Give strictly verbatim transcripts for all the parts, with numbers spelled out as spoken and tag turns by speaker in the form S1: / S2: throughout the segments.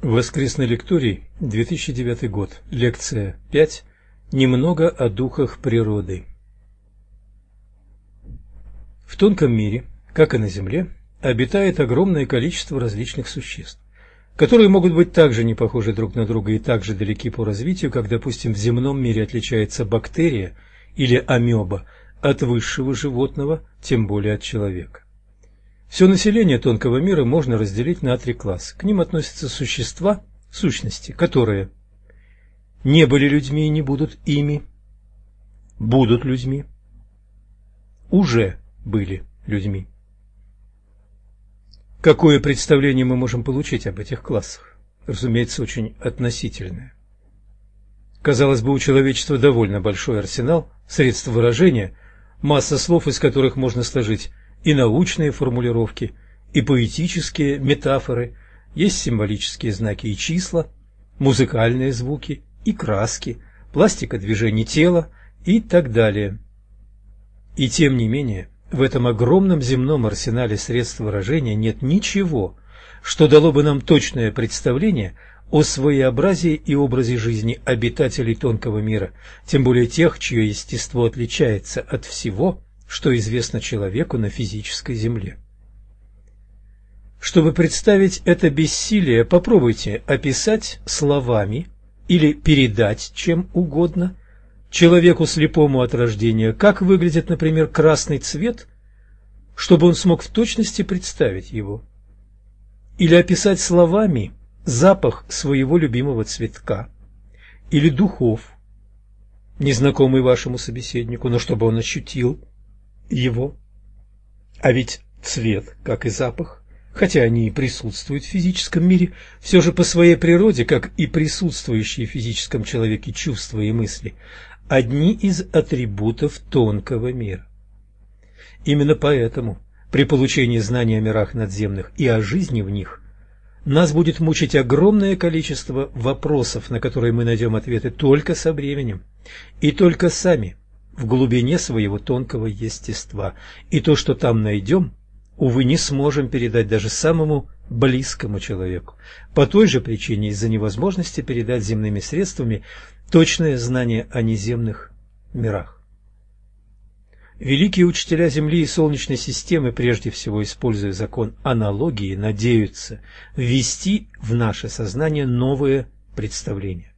S1: Воскресный лекторий, две тысячи девятый год, лекция пять. Немного о духах природы. В тонком мире, как и на Земле, обитает огромное количество различных существ, которые могут быть также не похожи друг на друга и также далеки по развитию, как, допустим, в земном мире отличается бактерия или амеба от высшего животного, тем более от человека. Все население тонкого мира можно разделить на три класса. К ним относятся существа, сущности, которые не были людьми и не будут ими, будут людьми, уже были людьми. Какое представление мы можем получить об этих классах? Разумеется, очень относительное. Казалось бы, у человечества довольно большой арсенал средств выражения, масса слов, из которых можно сложить и научные формулировки, и поэтические метафоры, есть символические знаки и числа, музыкальные звуки и краски, пластика движений тела и так далее. И тем не менее, в этом огромном земном арсенале средств выражения нет ничего, что дало бы нам точное представление о своеобразии и образе жизни обитателей тонкого мира, тем более тех, чье естество отличается от всего, что известно человеку на физической земле. Чтобы представить это бессилие, попробуйте описать словами или передать чем угодно человеку слепому от рождения, как выглядит, например, красный цвет, чтобы он смог в точности представить его. Или описать словами запах своего любимого цветка или духов, незнакомый вашему собеседнику, но чтобы он ощутил его. А ведь цвет, как и запах, хотя они и присутствуют в физическом мире, все же по своей природе, как и присутствующие в физическом человеке чувства и мысли, одни из атрибутов тонкого мира. Именно поэтому при получении знания о мирах надземных и о жизни в них нас будет мучить огромное количество вопросов, на которые мы найдем ответы только со временем и только сами, в глубине своего тонкого естества, и то, что там найдем, увы, не сможем передать даже самому близкому человеку, по той же причине из-за невозможности передать земными средствами точное знание о неземных мирах. Великие учителя Земли и Солнечной системы, прежде всего используя закон аналогии, надеются ввести в наше сознание новые представления.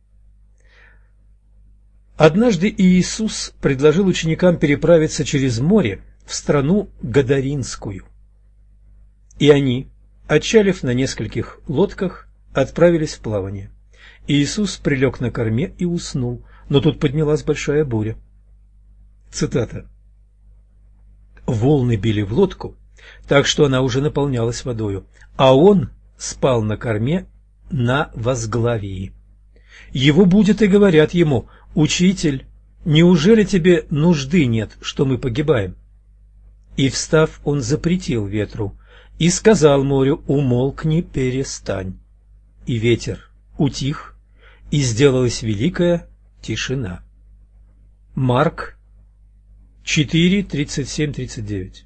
S1: Однажды Иисус предложил ученикам переправиться через море в страну Гадаринскую. И они, отчалив на нескольких лодках, отправились в плавание. Иисус прилег на корме и уснул, но тут поднялась большая буря. Цитата. «Волны били в лодку, так что она уже наполнялась водою, а он спал на корме на возглавии. Его будут и говорят ему: «Учитель, неужели тебе нужды нет, что мы погибаем?» И, встав, он запретил ветру и сказал морю: «Умолкни, перестань». И ветер утих, и сделалась великая тишина. Марк четыре, тридцать семь тридцать девять.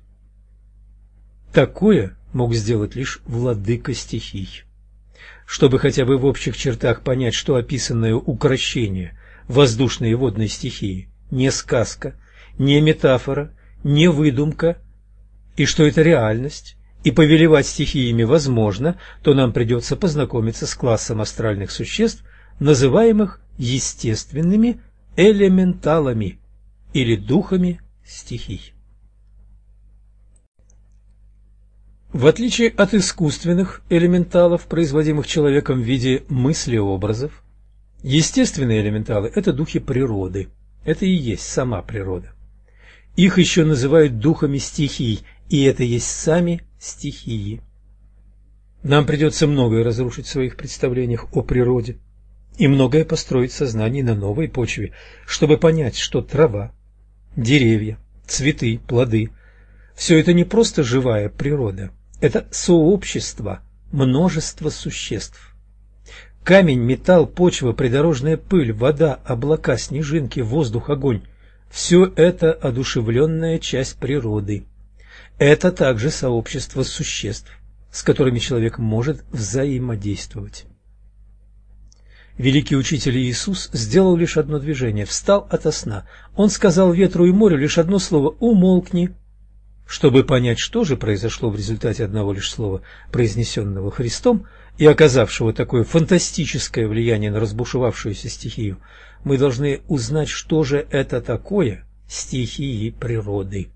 S1: Такое мог сделать лишь владыка стихий. Чтобы хотя бы в общих чертах понять, что описанное укрощение воздушной и водной стихии не сказка, не метафора, не выдумка, и что это реальность, и повелевать стихиями возможно, то нам придется познакомиться с классом астральных существ, называемых естественными элементалами или духами стихий. В отличие от искусственных элементалов, производимых человеком в виде мыслеобразов, естественные элементалы – это духи природы, это и есть сама природа. Их еще называют духами стихий, и это есть сами стихии. Нам придется многое разрушить в своих представлениях о природе и многое построить в сознании на новой почве, чтобы понять, что трава, деревья, цветы, плоды – все это не просто живая природа, это сообщество, множество существ. Камень, металл, почва, придорожная пыль, вода, облака, снежинки, воздух, огонь – все это одушевленная часть природы. Это также сообщество существ, с которыми человек может взаимодействовать. Великий учитель Иисус сделал лишь одно движение, встал ото сна. Он сказал ветру и морю лишь одно слово «умолкни». Чтобы понять, что же произошло в результате одного лишь слова, произнесенного Христом, и оказавшего такое фантастическое влияние на разбушевавшуюся стихию, мы должны узнать, что же это такое стихии природы.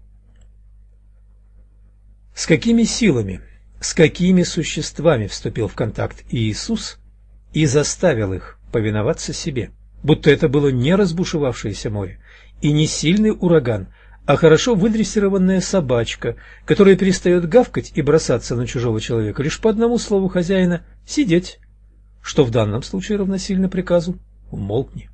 S1: С какими силами, с какими существами вступил в контакт Иисус и заставил их повиноваться себе, будто это было не разбушевавшееся море и не сильный ураган, а хорошо выдрессированная собачка, которая перестает гавкать и бросаться на чужого человека лишь по одному слову хозяина «сидеть», что в данном случае равносильно приказу «умолкни».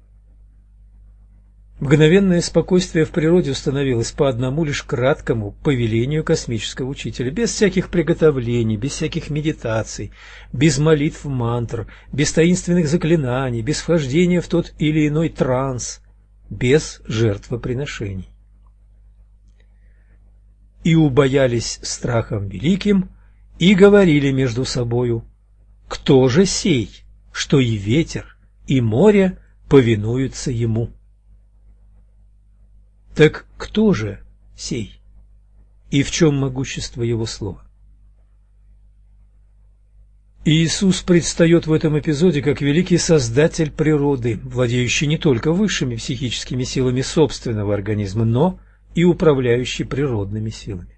S1: Мгновенное спокойствие в природе установилось по одному лишь краткому повелению космического учителя, без всяких приготовлений, без всяких медитаций, без молитв мантр, без таинственных заклинаний, без вхождения в тот или иной транс, без жертвоприношений. И убоялись страхом великим, и говорили между собою: кто же сей, что и ветер, и море повинуются ему? Так кто же сей, и в чем могущество его слова? Иисус предстает в этом эпизоде как великий создатель природы, владеющий не только высшими психическими силами собственного организма, но и управляющий природными силами.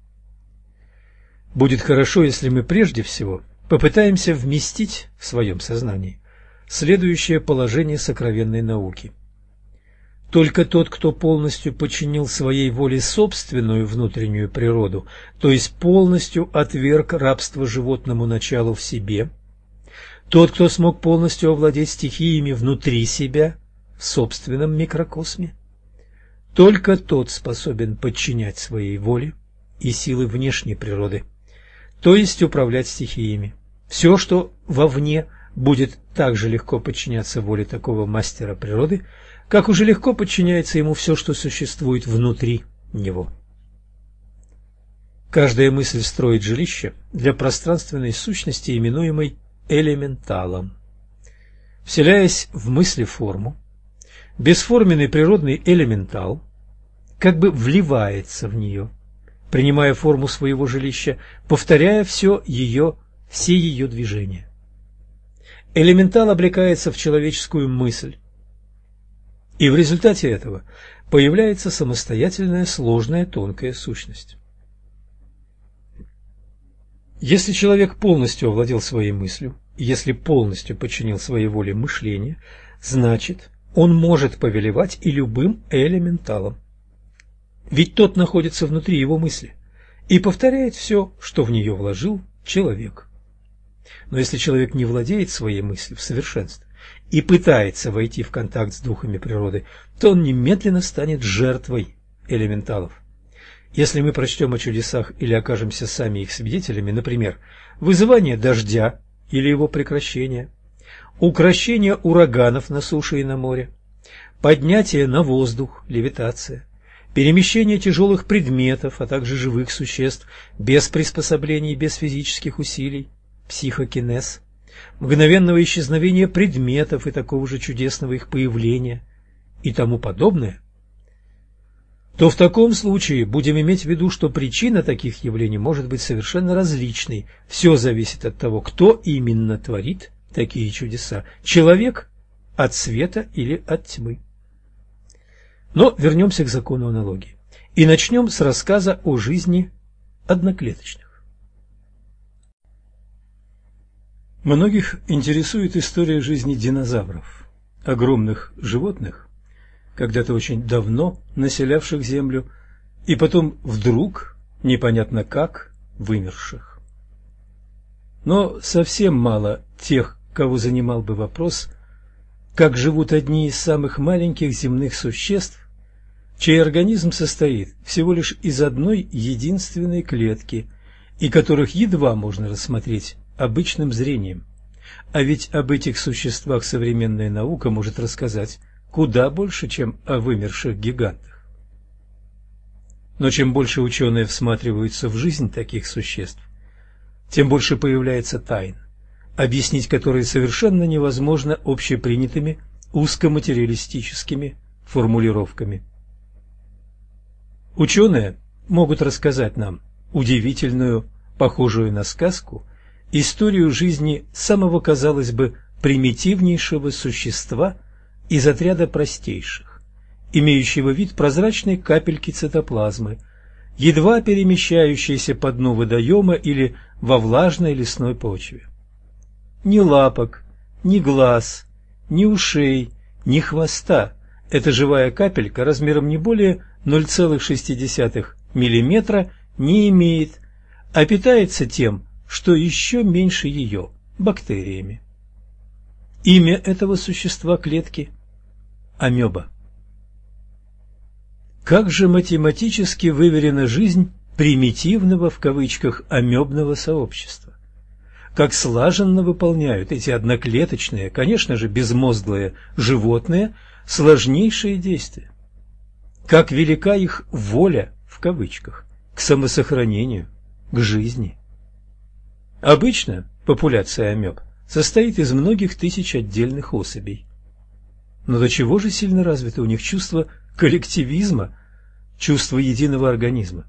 S1: Будет хорошо, если мы прежде всего попытаемся вместить в своем сознании следующее положение сокровенной науки. Только тот, кто полностью подчинил своей воле собственную внутреннюю природу, то есть полностью отверг рабство животному началу в себе, тот, кто смог полностью овладеть стихиями внутри себя, в собственном микрокосме, только тот способен подчинять своей воле и силы внешней природы, то есть управлять стихиями. Все, что вовне, будет так же легко подчиняться воле такого мастера природы, как уже легко подчиняется ему все, что существует внутри него. Каждая мысль строит жилище для пространственной сущности, именуемой элементалом. Вселяясь в мысли форму, бесформенный природный элементал как бы вливается в нее, принимая форму своего жилища, повторяя все ее, все ее движения. Элементал облекается в человеческую мысль, и в результате этого появляется самостоятельная, сложная, тонкая сущность. Если человек полностью овладел своей мыслью, если полностью подчинил своей воле мышление, значит, он может повелевать и любым элементалом. Ведь тот находится внутри его мысли и повторяет все, что в нее вложил человек. Но если человек не владеет своей мыслью в совершенстве и пытается войти в контакт с духами природы, то он немедленно станет жертвой элементалов. Если мы прочтем о чудесах или окажемся сами их свидетелями, например, вызывание дождя или его прекращение, укрощение ураганов на суше и на море, поднятие на воздух, левитация, перемещение тяжелых предметов, а также живых существ без приспособлений, без физических усилий, психокинез, мгновенного исчезновения предметов и такого же чудесного их появления и тому подобное, то в таком случае будем иметь в виду, что причина таких явлений может быть совершенно различной. Все зависит от того, кто именно творит такие чудеса – человек от света или от тьмы. Но вернемся к закону аналогии и начнем с рассказа о жизни одноклеточных. Многих интересует история жизни динозавров, огромных животных, когда-то очень давно населявших Землю, и потом вдруг, непонятно как, вымерших. Но совсем мало тех, кого занимал бы вопрос, как живут одни из самых маленьких земных существ, чей организм состоит всего лишь из одной единственной клетки, и которых едва можно рассмотреть обычным зрением. А ведь об этих существах современная наука может рассказать куда больше, чем о вымерших гигантах. Но чем больше ученые всматриваются в жизнь таких существ, тем больше появляется тайн, объяснить которые совершенно невозможно общепринятыми узкоматериалистическими формулировками. Ученые могут рассказать нам удивительную, похожую на сказку, историю жизни самого, казалось бы, примитивнейшего существа из отряда простейших, имеющего вид прозрачной капельки цитоплазмы, едва перемещающейся по дну водоема или во влажной лесной почве. Ни лапок, ни глаз, ни ушей, ни хвоста эта живая капелька размером не более ноль целых шесть десятых миллиметра не имеет, а питается тем, что еще меньше ее, бактериями. Имя этого существа клетки – амеба. Как же математически выверена жизнь примитивного в кавычках амебного сообщества? Как слаженно выполняют эти одноклеточные, конечно же безмозглые животные, сложнейшие действия? Как велика их воля в кавычках к самосохранению, к жизни? Обычно популяция амеб состоит из многих тысяч отдельных особей. Но до чего же сильно развито у них чувство коллективизма, чувство единого организма?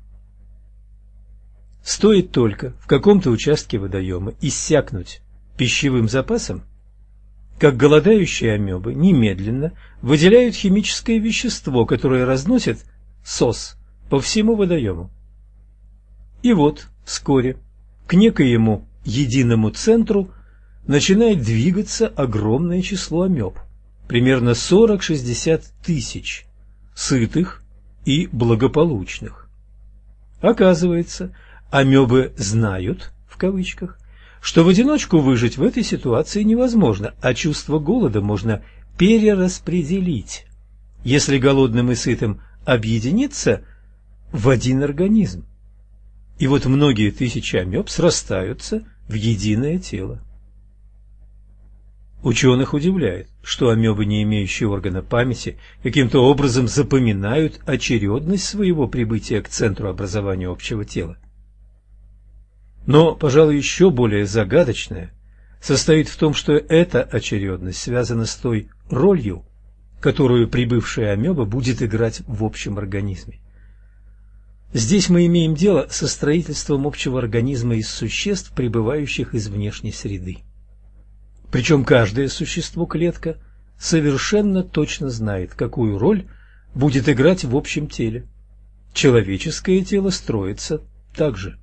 S1: Стоит только в каком-то участке водоема иссякнуть пищевым запасом, как голодающие амебы немедленно выделяют химическое вещество, которое разносит сос по всему водоему. И вот вскоре к некоему единому центру начинает двигаться огромное число амеб, примерно сорок-шестьдесят тысяч, сытых и благополучных. Оказывается, амебы знают, в кавычках, что в одиночку выжить в этой ситуации невозможно, а чувство голода можно перераспределить, если голодным и сытым объединиться в один организм. И вот многие тысячи амеб срастаются в единое тело. Ученых удивляет, что амебы, не имеющие органа памяти, каким-то образом запоминают очередность своего прибытия к центру образования общего тела. Но, пожалуй, еще более загадочное состоит в том, что эта очередность связана с той ролью, которую прибывшая амеба будет играть в общем организме. Здесь мы имеем дело со строительством общего организма из существ, прибывающих из внешней среды. Причем каждое существо-клетка совершенно точно знает, какую роль будет играть в общем теле. Человеческое тело строится так же.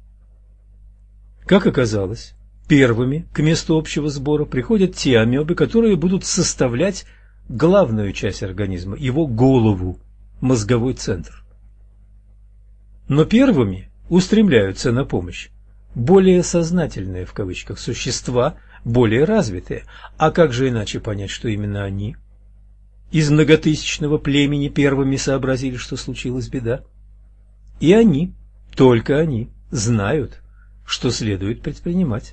S1: Как оказалось, первыми к месту общего сбора приходят те амебы, которые будут составлять главную часть организма, его голову, мозговой центр. Но первыми устремляются на помощь более сознательные, в кавычках, существа, более развитые. А как же иначе понять, что именно они из многотысячного племени первыми сообразили, что случилась беда? И они, только они, знают, что следует предпринимать.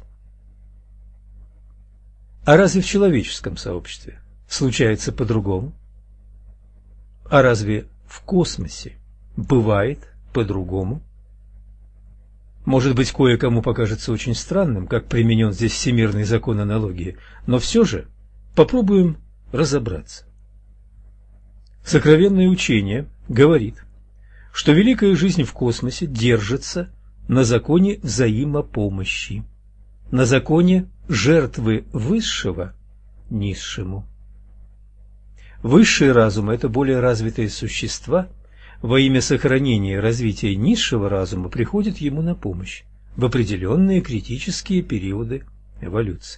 S1: А разве в человеческом сообществе случается по-другому? А разве в космосе бывает по-другому? Может быть, кое-кому покажется очень странным, как применен здесь всемирный закон аналогии, но все же попробуем разобраться. Сокровенное учение говорит, что великая жизнь в космосе держится на законе взаимопомощи, на законе жертвы высшего низшему. Высшие разумы – это более развитые существа, во имя сохранения и развития низшего разума приходят ему на помощь в определенные критические периоды эволюции.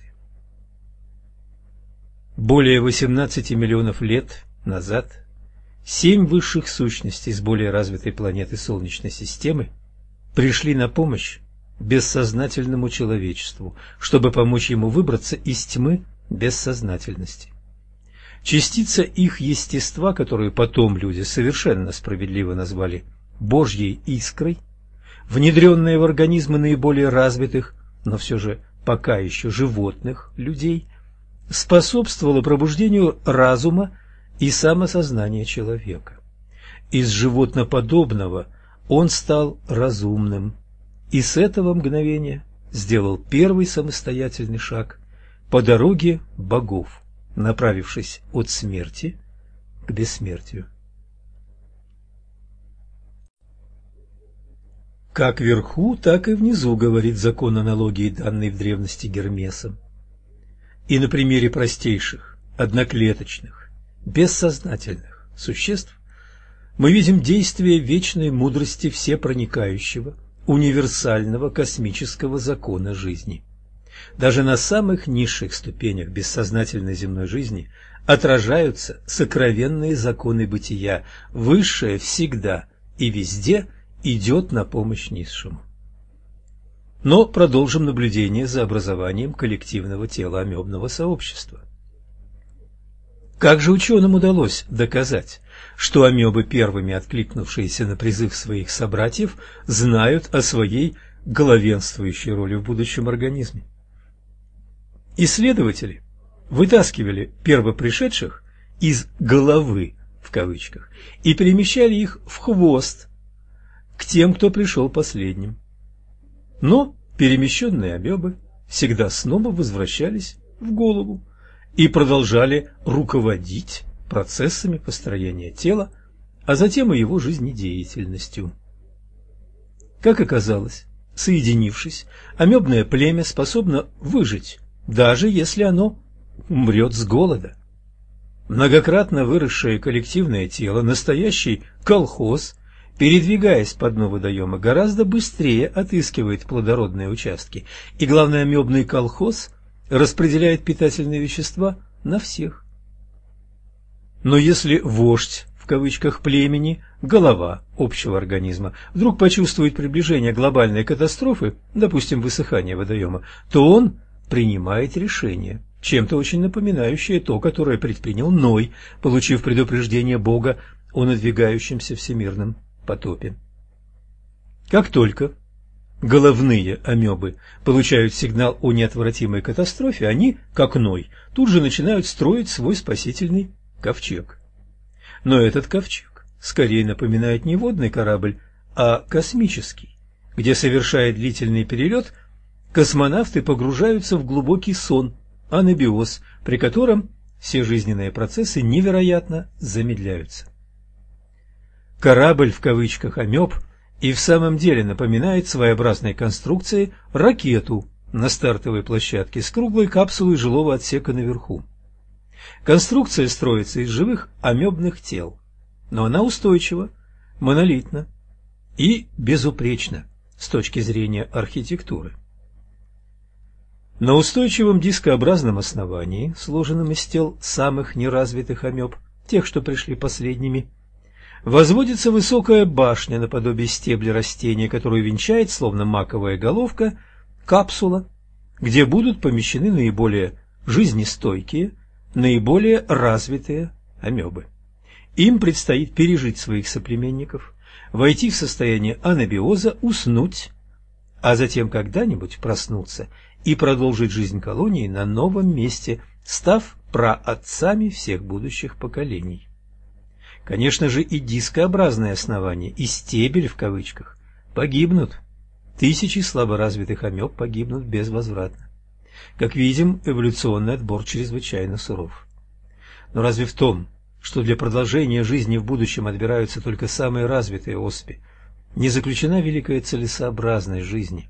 S1: Более восемнадцати миллионов лет назад семь высших сущностей с более развитой планеты Солнечной системы пришли на помощь бессознательному человечеству, чтобы помочь ему выбраться из тьмы бессознательности. Частица их естества, которую потом люди совершенно справедливо назвали Божьей искрой, внедренная в организмы наиболее развитых, но все же пока еще животных людей, способствовала пробуждению разума и самосознания человека. Из животноподобного он стал разумным, и с этого мгновения сделал первый самостоятельный шаг по дороге богов, направившись от смерти к бессмертию. Как вверху, так и внизу, говорит закон аналогии, данный в древности Гермесом. И на примере простейших, одноклеточных, бессознательных существ мы видим действие вечной мудрости всепроникающего, универсального космического закона жизни. Даже на самых низших ступенях бессознательной земной жизни отражаются сокровенные законы бытия. Высшее всегда и везде идет на помощь низшему. Но продолжим наблюдение за образованием коллективного тела амебного сообщества. Как же ученым удалось доказать, что амебы, первыми откликнувшиеся на призыв своих собратьев, знают о своей главенствующей роли в будущем организме? Исследователи вытаскивали первопришедших из «головы» в кавычках и перемещали их в хвост к тем, кто пришел последним. Но перемещенные амебы всегда снова возвращались в голову и продолжали руководить процессами построения тела, а затем и его жизнедеятельностью. Как оказалось, соединившись, амебное племя способно выжить, даже если оно умрет с голода. Многократно выросшее коллективное тело, настоящий колхоз, передвигаясь по дну водоема, гораздо быстрее отыскивает плодородные участки, и, главное, амебный колхоз распределяет питательные вещества на всех. Но если вождь, в кавычках, племени, голова общего организма, вдруг почувствует приближение глобальной катастрофы, допустим, высыхание водоема, то он принимает решение, чем-то очень напоминающее то, которое предпринял Ной, получив предупреждение Бога о надвигающемся всемирном потопе. Как только головные амебы получают сигнал о неотвратимой катастрофе, они, как Ной, тут же начинают строить свой спасительный ковчег. Но этот ковчег скорее напоминает не водный корабль, а космический, где, совершая длительный перелет, космонавты погружаются в глубокий сон, анабиоз, при котором все жизненные процессы невероятно замедляются. Корабль, в кавычках, амеб и в самом деле напоминает своеобразной конструкцией ракету на стартовой площадке с круглой капсулой жилого отсека наверху. Конструкция строится из живых амебных тел, но она устойчива, монолитна и безупречна с точки зрения архитектуры. На устойчивом дискообразном основании, сложенном из тел самых неразвитых амеб, тех, что пришли последними, возводится высокая башня наподобие стебля растения, которую венчает, словно маковая головка, капсула, где будут помещены наиболее жизнестойкие, наиболее развитые амебы. Им предстоит пережить своих соплеменников, войти в состояние анабиоза, уснуть, а затем когда-нибудь проснуться и продолжить жизнь колонии на новом месте, став праотцами всех будущих поколений. Конечно же, и дискообразное основание, и стебель в кавычках погибнут. Тысячи слаборазвитых амеб погибнут безвозвратно. Как видим, эволюционный отбор чрезвычайно суров. Но разве в том, что для продолжения жизни в будущем отбираются только самые развитые особи, не заключена великая целесообразность жизни?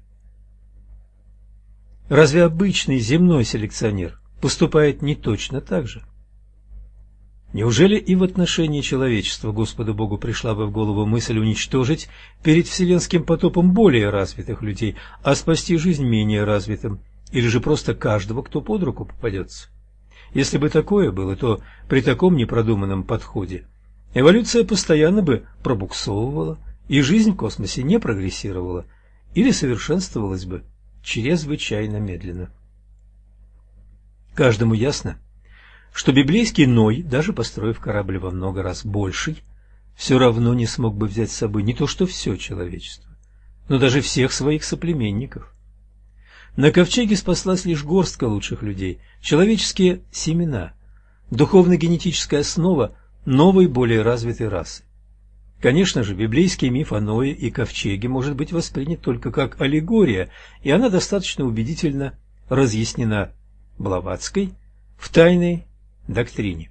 S1: Разве обычный земной селекционер поступает не точно так же? Неужели и в отношении человечества Господу Богу пришла бы в голову мысль уничтожить перед вселенским потопом более развитых людей, а спасти жизнь менее развитым, или же просто каждого, кто под руку попадется? Если бы такое было, то при таком непродуманном подходе эволюция постоянно бы пробуксовывала, и жизнь в космосе не прогрессировала или совершенствовалась бы чрезвычайно медленно. Каждому ясно, что библейский Ной, даже построив корабль во много раз больший, все равно не смог бы взять с собой не то что все человечество, но даже всех своих соплеменников. На ковчеге спаслась лишь горстка лучших людей, человеческие семена, духовно-генетическая основа новой, более развитой расы. Конечно же, библейский миф о Ное и ковчеге может быть воспринят только как аллегория, и она достаточно убедительно разъяснена Блаватской в «Тайной доктрине».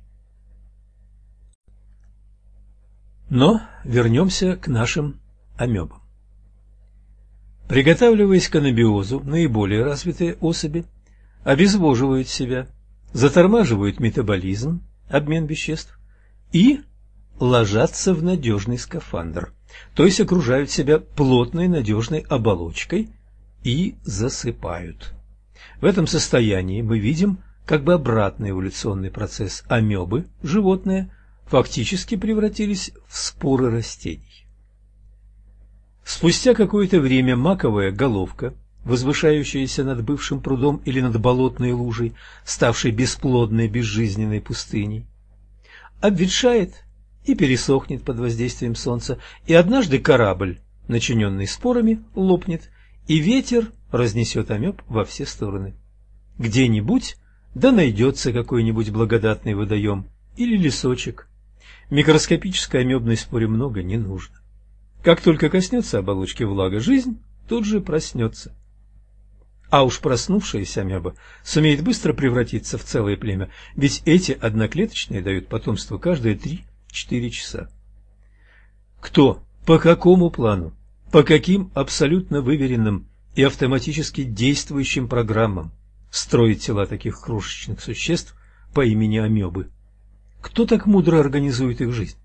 S1: Но вернемся к нашим амебам. Приготавливаясь к анабиозу, наиболее развитые особи обезвоживают себя, затормаживают метаболизм, обмен веществ, и ложатся в надежный скафандр, то есть окружают себя плотной надежной оболочкой и засыпают. В этом состоянии мы видим как бы обратный эволюционный процесс. Амебы, животные, фактически превратились в споры растений. Спустя какое-то время маковая головка, возвышающаяся над бывшим прудом или над болотной лужей, ставшей бесплодной безжизненной пустыней, обветшает и пересохнет под воздействием солнца, и однажды корабль, начиненный спорами, лопнет, и ветер разнесет амеб во все стороны. Где-нибудь да найдется какой-нибудь благодатный водоем или лесочек. Микроскопической амебной споре много не нужно. Как только коснется оболочки влага, жизнь тут же проснется. А уж проснувшаяся амеба сумеет быстро превратиться в целое племя, ведь эти одноклеточные дают потомство каждые три-четыре часа. Кто, по какому плану, по каким абсолютно выверенным и автоматически действующим программам строит тела таких крошечных существ по имени амебы? Кто так мудро организует их жизнь?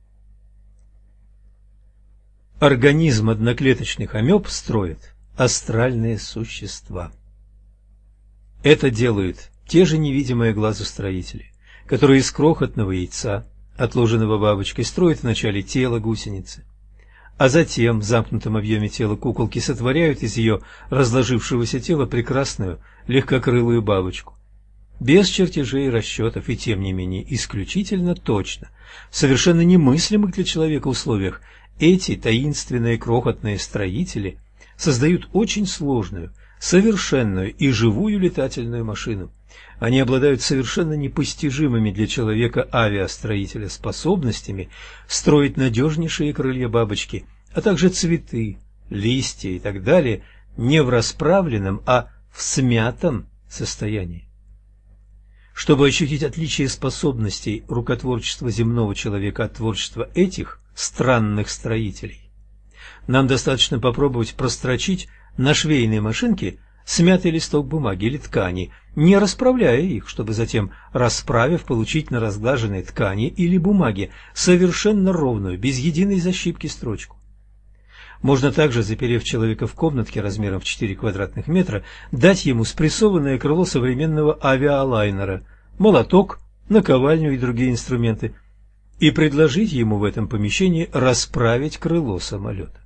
S1: Организм одноклеточных амеб строит астральные существа. Это делают те же невидимые глазу строители, которые из крохотного яйца, отложенного бабочкой, строят вначале тело гусеницы, а затем в замкнутом объеме тела куколки сотворяют из ее разложившегося тела прекрасную легкокрылую бабочку. Без чертежей и расчетов, и тем не менее исключительно точно, в совершенно немыслимых для человека условиях, эти таинственные крохотные строители создают очень сложную, совершенную и живую летательную машину. Они обладают совершенно непостижимыми для человека авиастроителя способностями строить надежнейшие крылья бабочки, а также цветы, листья и так далее не в расправленном, а в смятом состоянии. Чтобы ощутить отличие способностей рукотворчества земного человека от творчества этих странных строителей, нам достаточно попробовать прострочить на швейной машинке смятый листок бумаги или ткани, не расправляя их, чтобы затем, расправив, получить на разглаженной ткани или бумаге совершенно ровную, без единой защипки строчку. Можно также, заперев человека в комнатке размером в четыре квадратных метра, дать ему спрессованное крыло современного авиалайнера, молоток, наковальню и другие инструменты, и предложить ему в этом помещении расправить крыло самолета.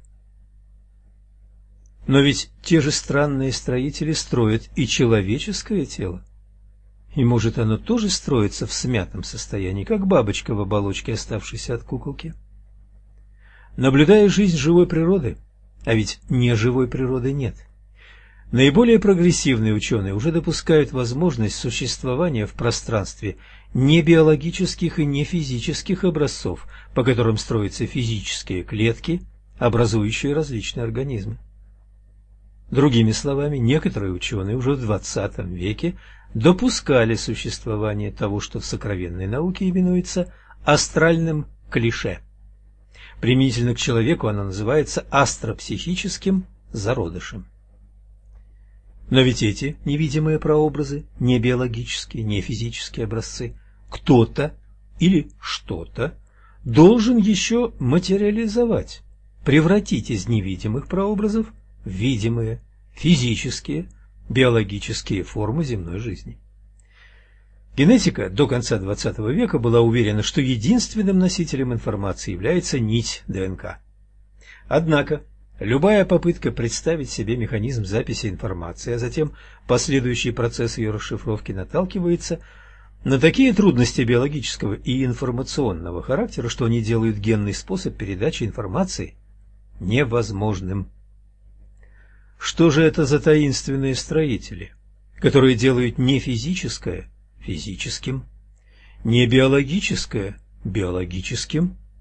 S1: Но ведь те же странные строители строят и человеческое тело. И может оно тоже строится в смятом состоянии, как бабочка в оболочке, оставшейся от куколки? Наблюдая жизнь живой природы, а ведь неживой природы нет, наиболее прогрессивные ученые уже допускают возможность существования в пространстве не биологических и не физических образцов, по которым строятся физические клетки, образующие различные организмы. Другими словами, некоторые ученые уже в двадцатом веке допускали существование того, что в сокровенной науке именуется астральным клише. Применительно к человеку оно называется астропсихическим зародышем. Но ведь эти невидимые прообразы, не биологические, не физические образцы, кто-то или что-то должен еще материализовать, превратить из невидимых прообразов в видимые, физические, биологические формы земной жизни. Генетика до конца двадцатого века была уверена, что единственным носителем информации является нить ДНК. Однако любая попытка представить себе механизм записи информации, а затем последующий процесс ее расшифровки, наталкивается на такие трудности биологического и информационного характера, что они делают генный способ передачи информации невозможным. Что же это за таинственные строители, которые делают не физическое физическим, не биологическое биологическим,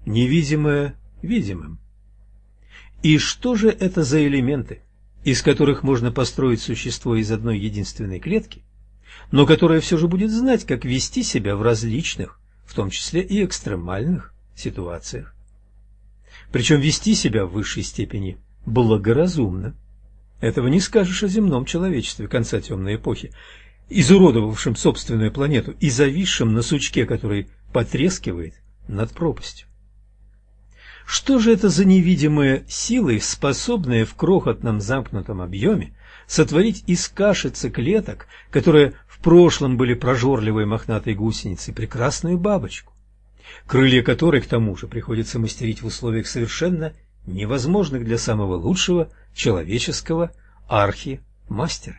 S1: невидимое видимым. И что же это за элементы, из которых можно построить существо из одной единственной клетки, но которое все же будет знать, как вести себя в различных, в том числе и экстремальных ситуациях? Причем вести себя в высшей степени благоразумно. Этого не скажешь о земном человечестве конца темной эпохи, изуродовавшем собственную планету и зависшем на сучке, который потрескивает над пропастью. Что же это за невидимые силы, способные в крохотном замкнутом объеме сотворить из кашицы клеток, которые в прошлом были прожорливой мохнатой гусеницей, прекрасную бабочку, крылья которой, к тому же, приходится мастерить в условиях совершенно невозможных для самого лучшего человеческого архимастера?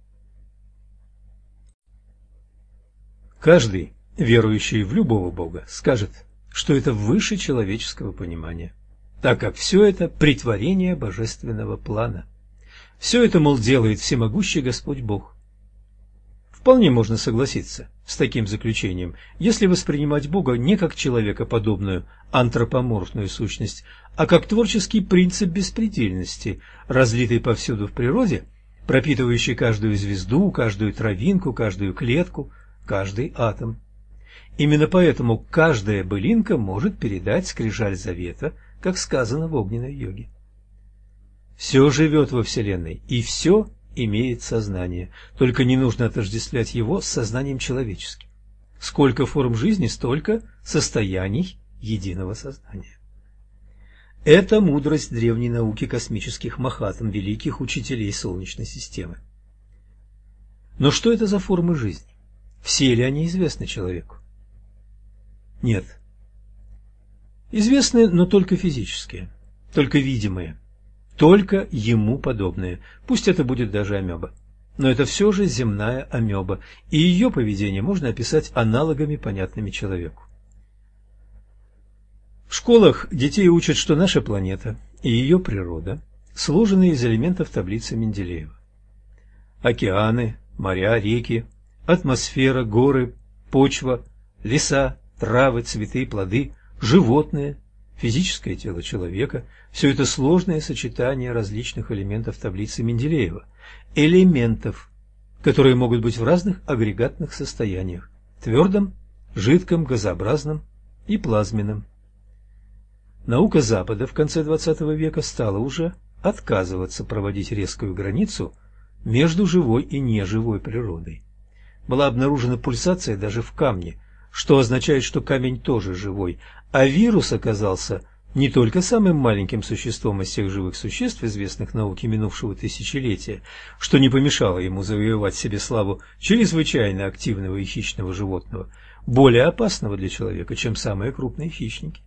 S1: Каждый, верующий в любого Бога, скажет, что это выше человеческого понимания, так как все это претворение божественного плана. Все это, мол, делает всемогущий Господь Бог. Вполне можно согласиться с таким заключением, если воспринимать Бога не как человекоподобную антропоморфную сущность, а как творческий принцип беспредельности, разлитый повсюду в природе, пропитывающий каждую звезду, каждую травинку, каждую клетку, каждый атом. Именно поэтому каждая былинка может передать скрижаль завета, как сказано в огненной йоге. Все живет во Вселенной, и все имеет сознание, только не нужно отождествлять его с сознанием человеческим. Сколько форм жизни, столько состояний единого сознания. Это мудрость древней науки космических махатм, великих учителей Солнечной системы. Но что это за формы жизни? Все ли они известны человеку? Нет. Известны, но только физические, только видимые, только ему подобные. Пусть это будет даже амеба. Но это все же земная амеба, и ее поведение можно описать аналогами, понятными человеку. В школах детей учат, что наша планета и ее природа сложены из элементов таблицы Менделеева. Океаны, моря, реки, атмосфера, горы, почва, леса, травы, цветы, плоды, животные, физическое тело человека – все это сложное сочетание различных элементов таблицы Менделеева, элементов, которые могут быть в разных агрегатных состояниях – твердом, жидком, газообразном и плазменном. Наука Запада в конце двадцатого века стала уже отказываться проводить резкую границу между живой и неживой природой. Была обнаружена пульсация даже в камне, что означает, что камень тоже живой, а вирус оказался не только самым маленьким существом из всех живых существ, известных науке минувшего тысячелетия, что не помешало ему завоевать себе славу чрезвычайно активного и хищного животного, более опасного для человека, чем самые крупные хищники.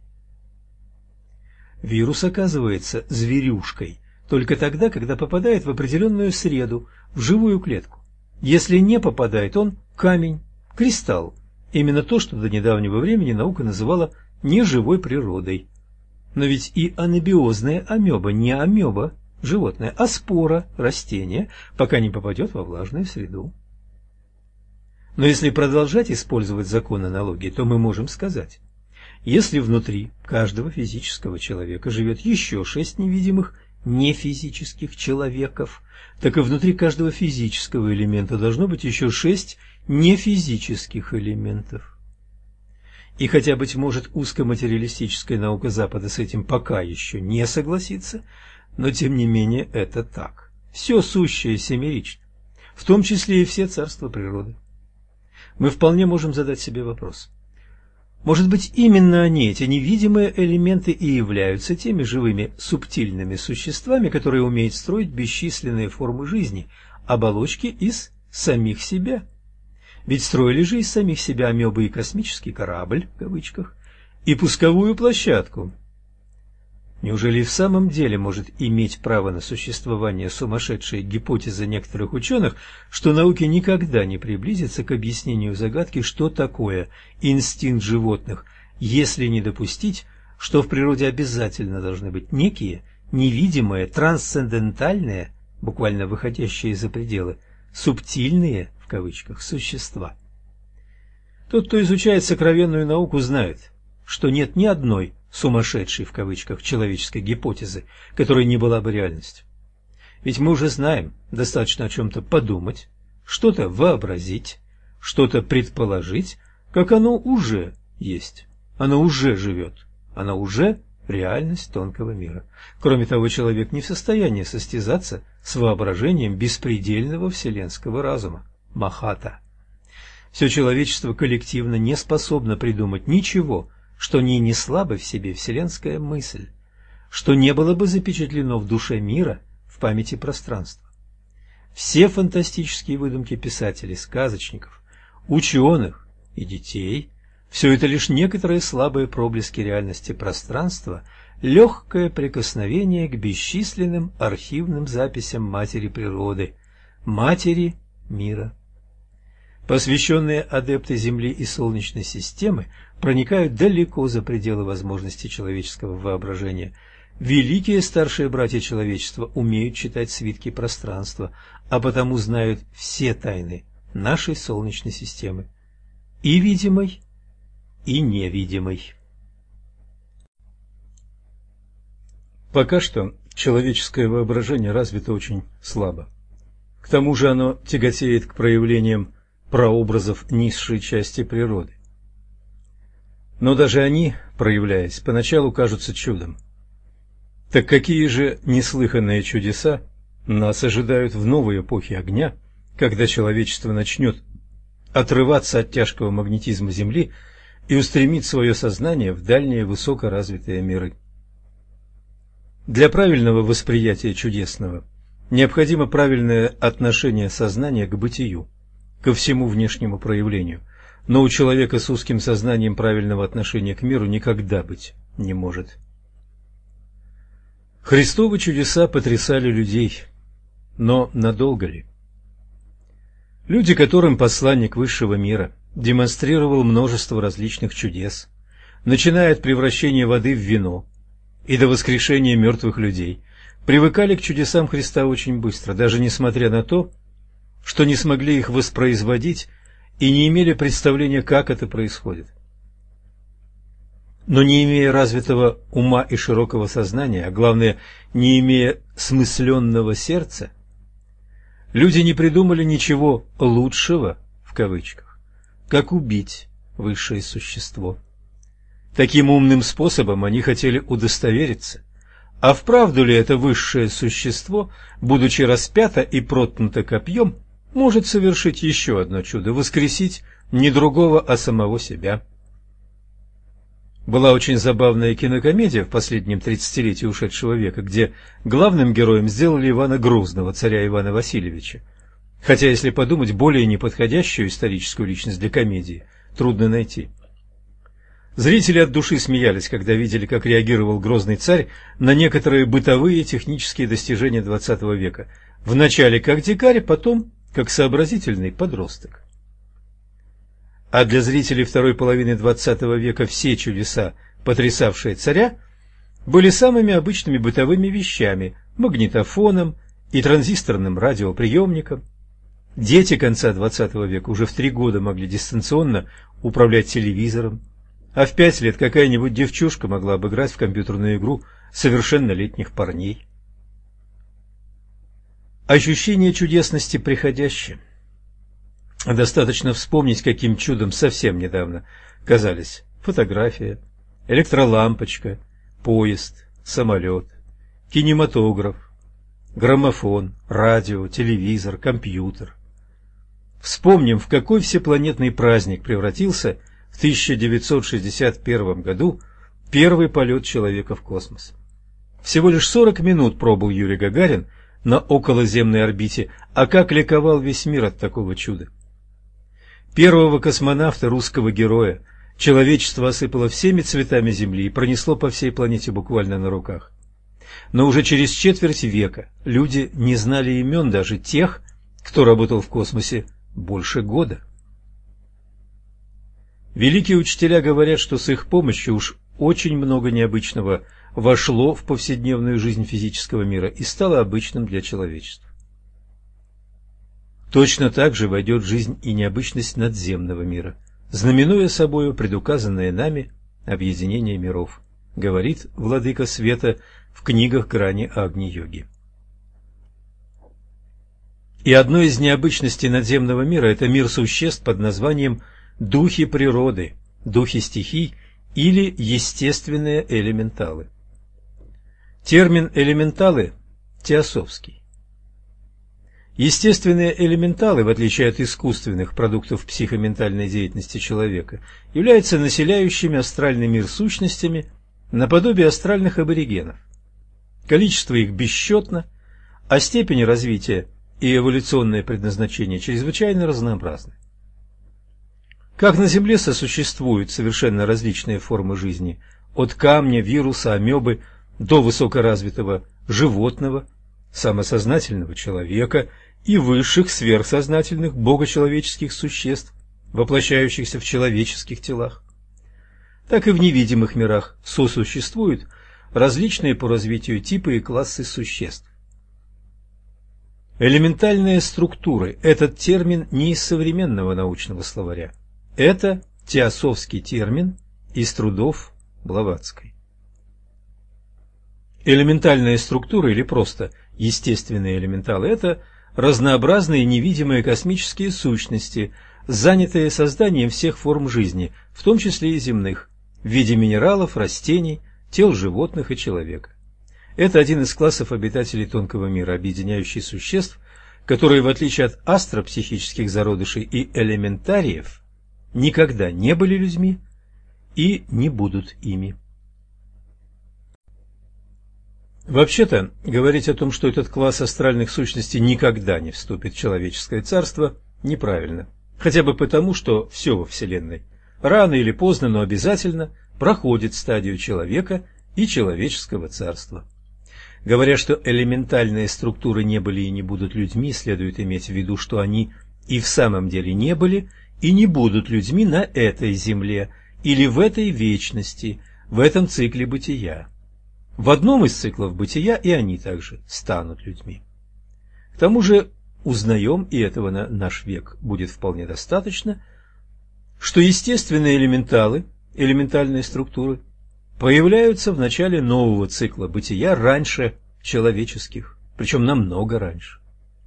S1: Вирус оказывается зверюшкой только тогда, когда попадает в определенную среду, в живую клетку. Если не попадает, он камень, кристалл. Именно то, что до недавнего времени наука называла неживой природой. Но ведь и анабиозная амеба не амеба, животное, а спора, растение, пока не попадет во влажную среду. Но если продолжать использовать закон аналогии, то мы можем сказать, если внутри каждого физического человека живет еще шесть невидимых нефизических человеков, так и внутри каждого физического элемента должно быть еще шесть нефизических элементов. И хотя, быть может, узкоматериалистическая наука Запада с этим пока еще не согласится, но тем не менее это так. Все сущее семерично, в том числе и все царства природы. Мы вполне можем задать себе вопрос. Может быть, именно они, эти невидимые элементы, и являются теми живыми субтильными существами, которые умеют строить бесчисленные формы жизни, оболочки из самих себя. Ведь строили же из самих себя амебы и космический корабль, в кавычках, и пусковую площадку. Неужели и в самом деле может иметь право на существование сумасшедшая гипотеза некоторых ученых, что науке никогда не приблизится к объяснению загадки, что такое инстинкт животных, если не допустить, что в природе обязательно должны быть некие невидимые, трансцендентальные, буквально выходящие за пределы, субтильные, в кавычках, существа? Тот, кто изучает сокровенную науку, знает, что нет ни одной «сумасшедшей» в кавычках человеческой гипотезы, которая не была бы реальностью. Ведь мы уже знаем, достаточно о чем-то подумать, что-то вообразить, что-то предположить, как оно уже есть, оно уже живет, оно уже реальность тонкого мира. Кроме того, человек не в состоянии состязаться с воображением беспредельного вселенского разума, Махата. Все человечество коллективно не способно придумать ничего, что не несла бы в себе вселенская мысль, что не было бы запечатлено в душе мира, в памяти пространства. Все фантастические выдумки писателей, сказочников, ученых и детей – все это лишь некоторые слабые проблески реальности пространства, легкое прикосновение к бесчисленным архивным записям матери природы, матери мира. Посвященные адепты Земли и Солнечной системы проникают далеко за пределы возможностей человеческого воображения. Великие старшие братья человечества умеют читать свитки пространства, а потому знают все тайны нашей Солнечной системы, и видимой, и невидимой. Пока что человеческое воображение развито очень слабо. К тому же оно тяготеет к проявлениям прообразов низшей части природы. Но даже они, проявляясь, поначалу кажутся чудом. Так какие же неслыханные чудеса нас ожидают в новой эпохе огня, когда человечество начнет отрываться от тяжкого магнетизма Земли и устремить свое сознание в дальние высокоразвитые миры. Для правильного восприятия чудесного необходимо правильное отношение сознания к бытию, ко всему внешнему проявлению, но у человека с узким сознанием правильного отношения к миру никогда быть не может. Христовы чудеса потрясали людей, но надолго ли? Люди, которым посланник высшего мира демонстрировал множество различных чудес, начиная от превращения воды в вино и до воскрешения мертвых людей, привыкали к чудесам Христа очень быстро, даже несмотря на то, что не смогли их воспроизводить и не имели представления, как это происходит. Но не имея развитого ума и широкого сознания, а главное, не имея смысленного сердца, люди не придумали ничего «лучшего» в кавычках, как убить высшее существо. Таким умным способом они хотели удостовериться, а вправду ли это высшее существо, будучи распято и проткнуто копьем, может совершить еще одно чудо – воскресить не другого, а самого себя. Была очень забавная кинокомедия в последнем тридцатилетии ушедшего века, где главным героем сделали Ивана Грозного, царя Ивана Васильевича. Хотя, если подумать, более неподходящую историческую личность для комедии трудно найти. Зрители от души смеялись, когда видели, как реагировал Грозный царь на некоторые бытовые технические достижения двадцатого века. Вначале как дикарь, потом как сообразительный подросток. А для зрителей второй половины двадцатого века все чудеса, потрясавшие царя, были самыми обычными бытовыми вещами – магнитофоном и транзисторным радиоприемником. Дети конца двадцатого века уже в три года могли дистанционно управлять телевизором, а в пять лет какая-нибудь девчушка могла обыграть в компьютерную игру совершеннолетних парней. Ощущение чудесности приходящее. Достаточно вспомнить, каким чудом совсем недавно казались фотография, электролампочка, поезд, самолет, кинематограф, граммофон, радио, телевизор, компьютер. Вспомним, в какой всепланетный праздник превратился в тысяча девятьсот шестьдесят первом году первый полет человека в космос. Всего лишь сорок минут пробыл Юрий Гагарин на околоземной орбите, а как ликовал весь мир от такого чуда. Первого космонавта, русского героя, человечество осыпало всеми цветами Земли и пронесло по всей планете буквально на руках. Но уже через четверть века люди не знали имен даже тех, кто работал в космосе больше года. Великие учителя говорят, что с их помощью уж очень много необычного вошло в повседневную жизнь физического мира и стало обычным для человечества. Точно так же войдет в жизнь и необычность надземного мира, знаменуя собою предуказанное нами объединение миров говорит владыка света в книгах грани Агни-йоги. И одной из необычностей надземного мира – это мир существ под названием духи природы, духи стихий или естественные элементалы. Термин «элементалы» теософский. Естественные элементалы, в отличие от искусственных продуктов психоментальной деятельности человека, являются населяющими астральный мир сущностями наподобие астральных аборигенов. Количество их бесчетно, а степень развития и эволюционное предназначение чрезвычайно разнообразны. Как на Земле сосуществуют совершенно различные формы жизни, от камня, вируса, амебы до высокоразвитого животного, самосознательного человека и высших сверхсознательных богочеловеческих существ, воплощающихся в человеческих телах, так и в невидимых мирах сосуществуют различные по развитию типы и классы существ. Элементальные структуры – этот термин не из современного научного словаря. Это теософский термин из трудов Блаватской. Элементальные структуры или просто естественные элементалы – это разнообразные невидимые космические сущности, занятые созданием всех форм жизни, в том числе и земных, в виде минералов, растений, тел животных и человека. Это один из классов обитателей тонкого мира, объединяющий существ, которые, в отличие от астропсихических зародышей и элементариев, никогда не были людьми и не будут ими. Вообще-то, говорить о том, что этот класс астральных сущностей никогда не вступит в человеческое царство, неправильно. Хотя бы потому, что все во Вселенной рано или поздно, но обязательно проходит стадию человека и человеческого царства. Говоря, что элементальные структуры не были и не будут людьми, следует иметь в виду, что они и в самом деле не были и не будут людьми на этой земле или в этой вечности, в этом цикле бытия. В одном из циклов бытия и они также станут людьми. К тому же узнаем, и этого на наш век будет вполне достаточно, что естественные элементалы, элементальные структуры, появляются в начале нового цикла бытия раньше человеческих, причем намного раньше.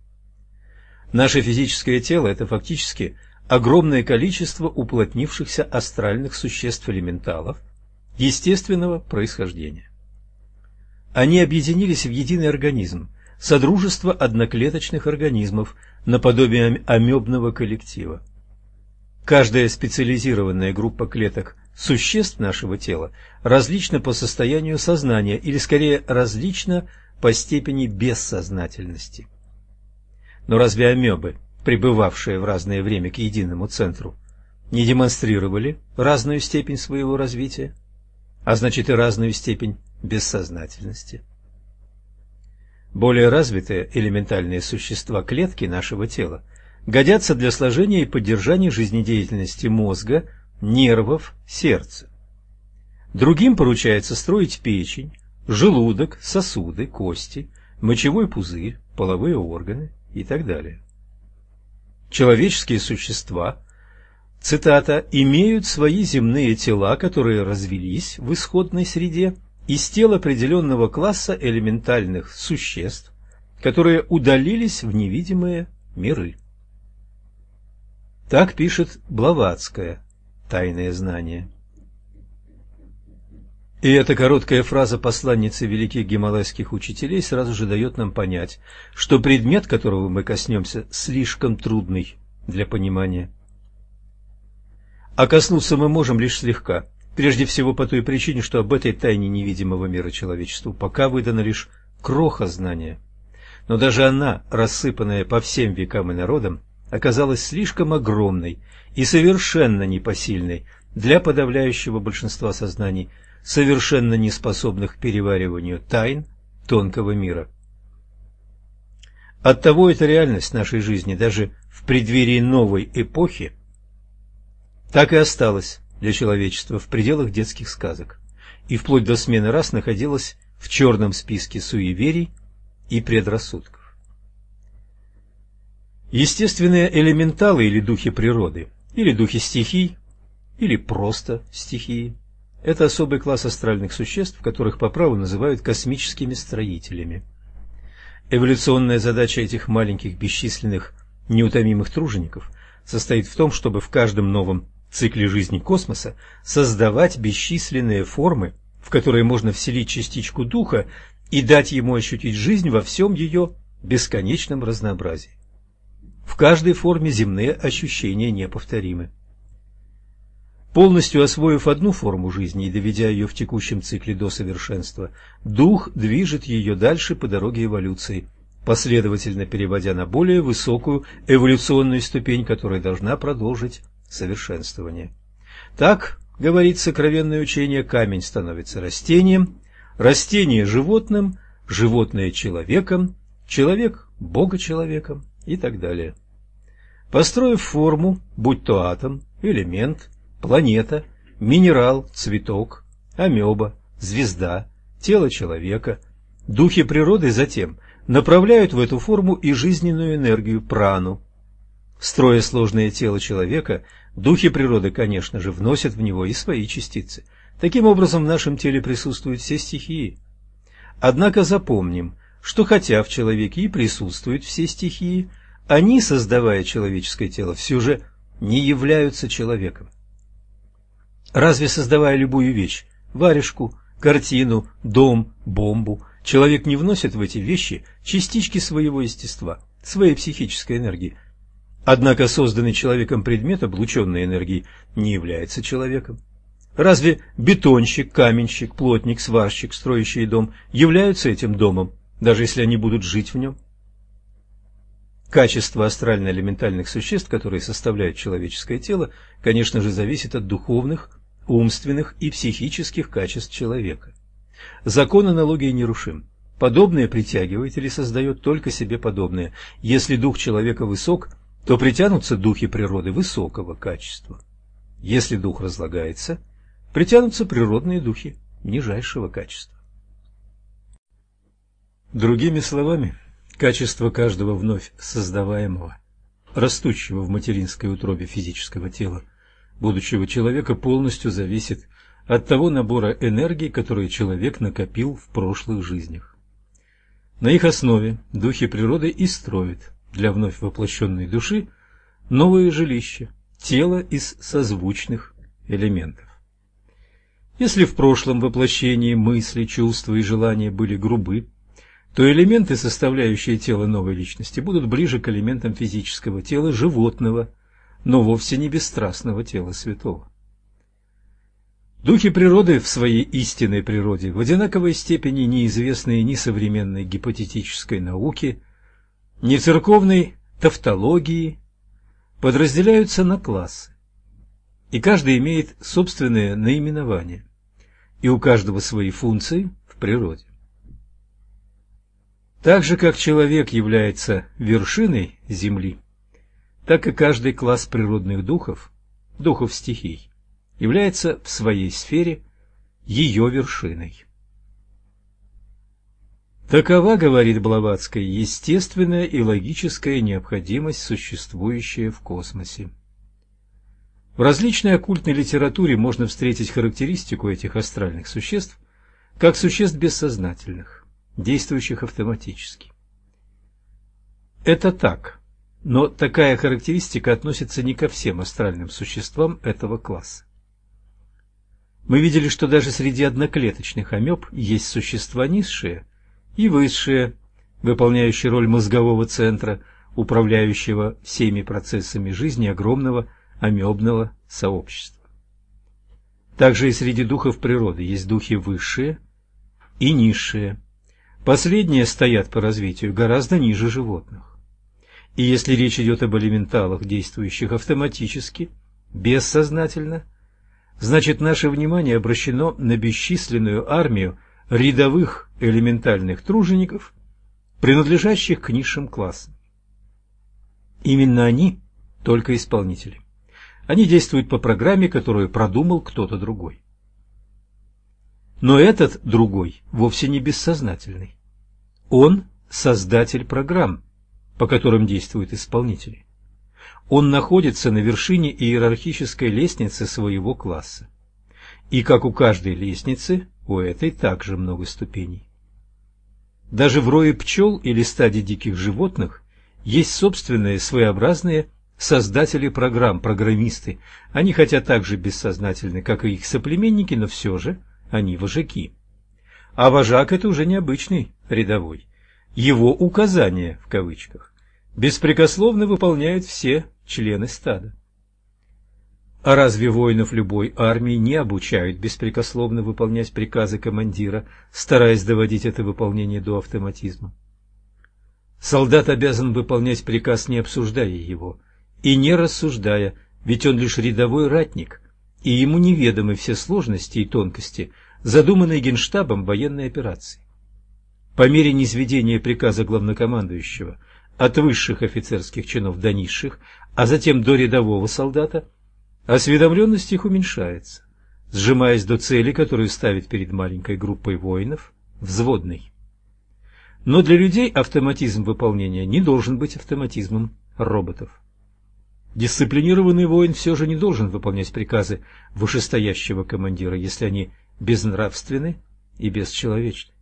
S1: Наше физическое тело – это фактически огромное количество уплотнившихся астральных существ-элементалов естественного происхождения. Они объединились в единый организм, содружество одноклеточных организмов, наподобие амебного коллектива. Каждая специализированная группа клеток существ нашего тела различна по состоянию сознания, или скорее различна по степени бессознательности. Но разве амебы, пребывавшие в разное время к единому центру, не демонстрировали разную степень своего развития, а значит и разную степень бессознательности? Более развитые элементальные существа клетки нашего тела годятся для сложения и поддержания жизнедеятельности мозга, нервов, сердца. Другим поручается строить печень, желудок, сосуды, кости, мочевой пузырь, половые органы и так далее. Человеческие существа, цитата, «имеют свои земные тела, которые развились в исходной среде из тел определенного класса элементальных существ, которые удалились в невидимые миры». Так пишет Блаватская «Тайное знание». И эта короткая фраза посланницы великих гималайских учителей сразу же дает нам понять, что предмет, которого мы коснемся, слишком трудный для понимания. А коснуться мы можем лишь слегка, прежде всего по той причине, что об этой тайне невидимого мира человечеству пока выдана лишь кроха знания. Но даже она, рассыпанная по всем векам и народам, оказалась слишком огромной и совершенно непосильной для подавляющего большинства сознаний, совершенно неспособных к перевариванию тайн тонкого мира. Оттого эта реальность нашей жизни даже в преддверии новой эпохи так и осталась для человечества в пределах детских сказок и вплоть до смены рас находилась в черном списке суеверий и предрассудков. Естественные элементалы или духи природы, или духи стихий, или просто стихии, Это особый класс астральных существ, которых по праву называют космическими строителями. Эволюционная задача этих маленьких бесчисленных неутомимых тружеников состоит в том, чтобы в каждом новом цикле жизни космоса создавать бесчисленные формы, в которые можно вселить частичку духа и дать ему ощутить жизнь во всем ее бесконечном разнообразии. В каждой форме земные ощущения неповторимы. Полностью освоив одну форму жизни и доведя ее в текущем цикле до совершенства, дух движет ее дальше по дороге эволюции, последовательно переводя на более высокую эволюционную ступень, которая должна продолжить совершенствование. Так, говорит сокровенное учение, камень становится растением, растение – животным, животное – человеком, человек – богочеловеком и так далее. Построив форму, будь то атом, элемент, планета, минерал, цветок, амеба, звезда, тело человека, духи природы затем направляют в эту форму и жизненную энергию прану. Строя сложное тело человека, духи природы, конечно же, вносят в него и свои частицы. Таким образом, в нашем теле присутствуют все стихии. Однако запомним, что хотя в человеке и присутствуют все стихии, они, создавая человеческое тело, все же не являются человеком. Разве создавая любую вещь, варежку, картину, дом, бомбу, человек не вносит в эти вещи частички своего естества, своей психической энергии? Однако созданный человеком предмет, облученный энергией, не является человеком. Разве бетонщик, каменщик, плотник, сварщик, строящий дом, являются этим домом, даже если они будут жить в нем? Качество астрально-элементальных существ, которые составляют человеческое тело, конечно же, зависит от духовных, умственных и психических качеств человека. Закон аналогии нерушим. Подобное притягивает или создает только себе подобное. Если дух человека высок, то притянутся духи природы высокого качества. Если дух разлагается, притянутся природные духи нижайшего качества. Другими словами, качество каждого вновь создаваемого, растущего в материнской утробе физического тела, будущего человека, полностью зависит от того набора энергии, который человек накопил в прошлых жизнях. На их основе духи природы и строят для вновь воплощенной души новое жилище, тело из созвучных элементов. Если в прошлом воплощении мысли, чувства и желания были грубы, то элементы, составляющие тело новой личности, будут ближе к элементам физического тела животного, но вовсе не бесстрастного тела святого. Духи природы в своей истинной природе в одинаковой степени неизвестные ни современной гипотетической науке, ни церковной тавтологии, подразделяются на классы, и каждый имеет собственное наименование, и у каждого свои функции в природе. Так же, как человек является вершиной Земли, так и каждый класс природных духов, духов стихий, является в своей сфере ее вершиной. Такова, говорит Блаватская, естественная и логическая необходимость, существующая в космосе. В различной оккультной литературе можно встретить характеристику этих астральных существ как существ бессознательных, действующих автоматически. Это так, но такая характеристика относится не ко всем астральным существам этого класса. Мы видели, что даже среди одноклеточных амеб есть существа низшие и высшие, выполняющие роль мозгового центра, управляющего всеми процессами жизни огромного амебного сообщества. Также и среди духов природы есть духи высшие и низшие. Последние стоят по развитию гораздо ниже животных. И если речь идет об элементалах, действующих автоматически, бессознательно, значит, наше внимание обращено на бесчисленную армию рядовых элементальных тружеников, принадлежащих к низшим классам. Именно они только исполнители. Они действуют по программе, которую продумал кто-то другой. Но этот другой вовсе не бессознательный. Он создатель программ, по которым действуют исполнители. Он находится на вершине иерархической лестницы своего класса. И как у каждой лестницы, у этой также много ступеней. Даже в рое пчел или стаде диких животных есть собственные своеобразные создатели программ, программисты. Они хотя так же бессознательны, как и их соплеменники, но все же они вожаки. А вожак – это уже необычный рядовой. Его «указания» в кавычках беспрекословно выполняют все члены стада. А разве воинов любой армии не обучают беспрекословно выполнять приказы командира, стараясь доводить это выполнение до автоматизма? Солдат обязан выполнять приказ, не обсуждая его, и не рассуждая, ведь он лишь рядовой ратник, и ему неведомы все сложности и тонкости, задуманные Генштабом военной операции. По мере низведения приказа главнокомандующего от высших офицерских чинов до низших, а затем до рядового солдата, осведомленность их уменьшается, сжимаясь до цели, которую ставит перед маленькой группой воинов взводный. Но для людей автоматизм выполнения не должен быть автоматизмом роботов. Дисциплинированный воин все же не должен выполнять приказы вышестоящего командира, если они безнравственны и бесчеловечны.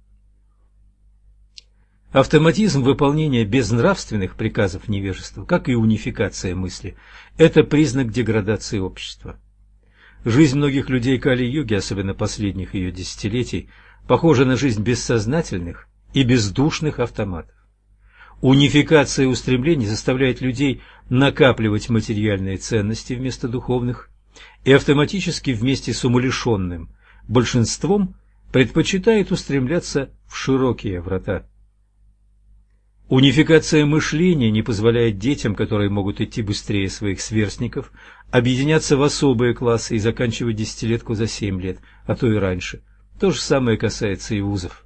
S1: Автоматизм выполнения безнравственных приказов невежества, как и унификация мысли, это признак деградации общества. Жизнь многих людей Кали-юги, особенно последних ее десятилетий, похожа на жизнь бессознательных и бездушных автоматов. Унификация устремлений заставляет людей накапливать материальные ценности вместо духовных и автоматически вместе с умалишенным большинством предпочитает устремляться в широкие врата. Унификация мышления не позволяет детям, которые могут идти быстрее своих сверстников, объединяться в особые классы и заканчивать десятилетку за семь лет, а то и раньше. То же самое касается и вузов.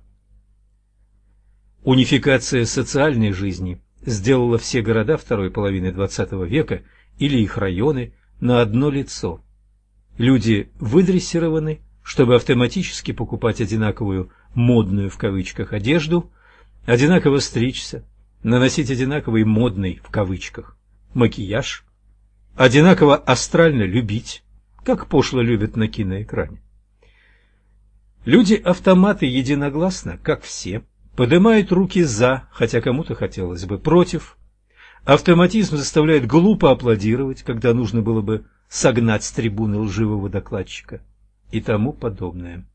S1: Унификация социальной жизни сделала все города второй половины двадцатого века или их районы на одно лицо. Люди выдрессированы, чтобы автоматически покупать одинаковую «модную» в кавычках одежду, одинаково стричься, наносить одинаковый «модный» в кавычках макияж, одинаково астрально любить, как пошло любят на киноэкране. Люди-автоматы единогласно, как все, поднимают руки «за», хотя кому-то хотелось бы «против». Автоматизм заставляет глупо аплодировать, когда нужно было бы согнать с трибуны лживого докладчика и тому подобное.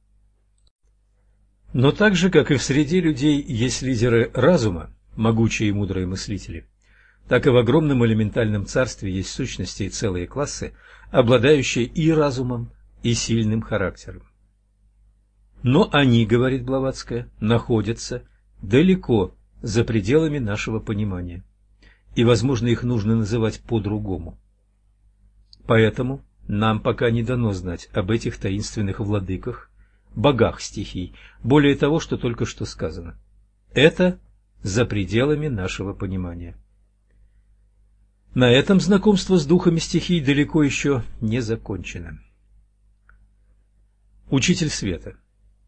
S1: Но так же, как и в среде людей есть лидеры разума, могучие и мудрые мыслители, так и в огромном элементальном царстве есть сущности и целые классы, обладающие и разумом, и сильным характером. Но они, говорит Блаватская, находятся далеко за пределами нашего понимания, и, возможно, их нужно называть по-другому. Поэтому нам пока не дано знать об этих таинственных владыках, богах стихий, более того, что только что сказано. Это за пределами нашего понимания. На этом знакомство с духами стихий далеко еще не закончено. Учитель света.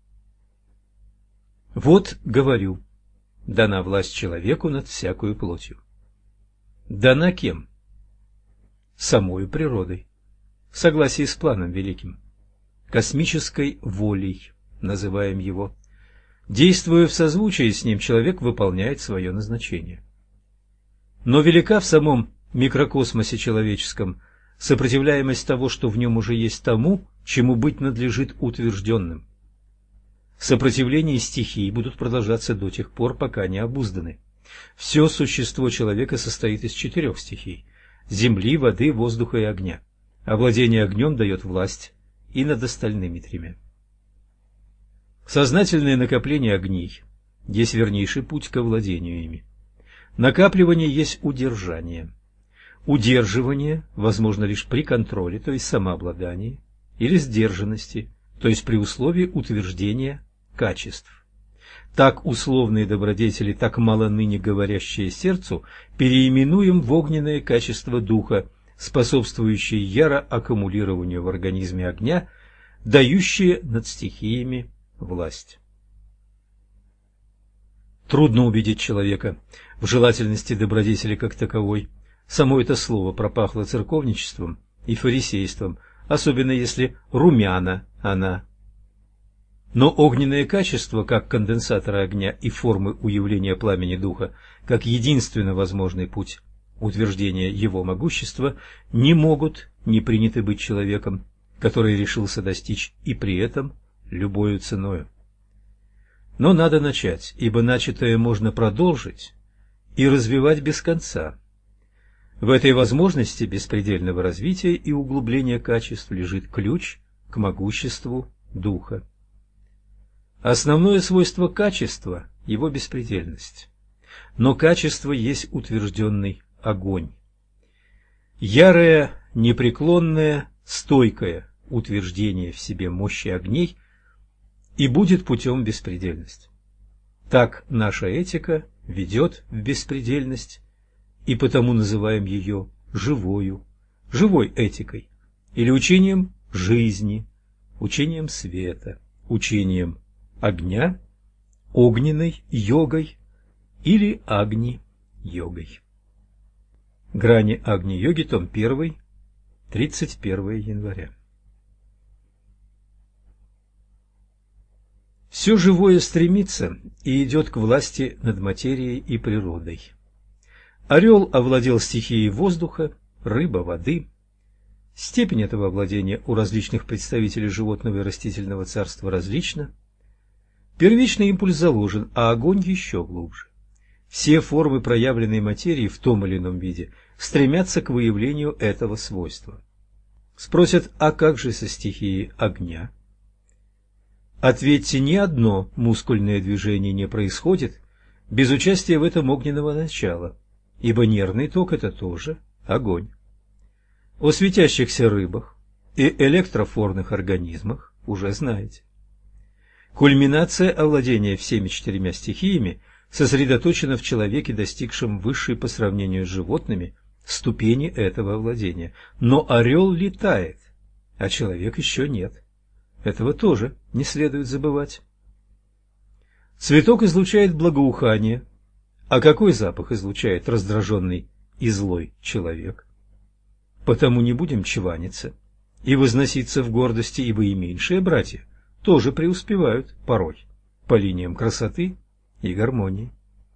S1: Вот, говорю, дана власть человеку над всякою плотью. Дана кем? Самою природой, в согласии с планом великим, космической волей, называем его. Действуя в созвучии с ним, человек выполняет свое назначение. Но велика в самом микрокосмосе человеческом сопротивляемость того, что в нем уже есть, тому, чему быть надлежит утвержденным. Сопротивление стихий будут продолжаться до тех пор, пока не обузданы. Все существо человека состоит из четырех стихий – земли, воды, воздуха и огня. Овладение огнем дает власть и над остальными тремя. Сознательное накопление огней есть вернейший путь к овладению ими. Накапливание есть удержание. Удерживание возможно лишь при контроле, то есть самообладании, или сдержанности, то есть при условии утверждения качеств. Так условные добродетели, так мало ныне говорящие сердцу, переименуем в огненные качества духа, способствующие яро аккумулированию в организме огня, дающие над стихиями власть. Трудно убедить человека в желательности добродетели как таковой. Само это слово пропахло церковничеством и фарисейством, особенно если румяна она. Но огненные качества, как конденсаторы огня и формы уявления пламени духа, как единственно возможный путь утверждения его могущества, не могут не приняты быть человеком, который решился достичь и при этом любою ценою. Но надо начать, ибо начатое можно продолжить и развивать без конца. В этой возможности беспредельного развития и углубления качеств лежит ключ к могуществу духа. Основное свойство качества – его беспредельность. Но качество есть утвержденный огонь. Ярое, непреклонное, стойкое утверждение в себе мощи огней и будет путем беспредельности. Так наша этика ведет в беспредельность, и потому называем ее живою, живой этикой, или учением жизни, учением света, учением огня, огненной йогой или агни-йогой. Грани Агни-йоги, том первый, тридцать первое января. Все живое стремится и идет к власти над материей и природой. Орел овладел стихией воздуха, рыба – воды. Степень этого овладения у различных представителей животного и растительного царства различна. Первичный импульс заложен, а огонь еще глубже. Все формы проявленной материи в том или ином виде стремятся к выявлению этого свойства. Спросят, а как же со стихией огня? Ответьте, ни одно мускульное движение не происходит без участия в этом огненного начала, ибо нервный ток – это тоже огонь. О светящихся рыбах и электрофорных организмах уже знаете. Кульминация овладения всеми четырьмя стихиями сосредоточена в человеке, достигшем высшей по сравнению с животными ступени этого овладения. Но орел летает, а человек еще нет. Этого тоже не следует забывать. Цветок излучает благоухание, а какой запах излучает раздраженный и злой человек? Потому не будем чваниться и возноситься в гордости, ибо и меньшие братья тоже преуспевают порой по линиям красоты и гармонии.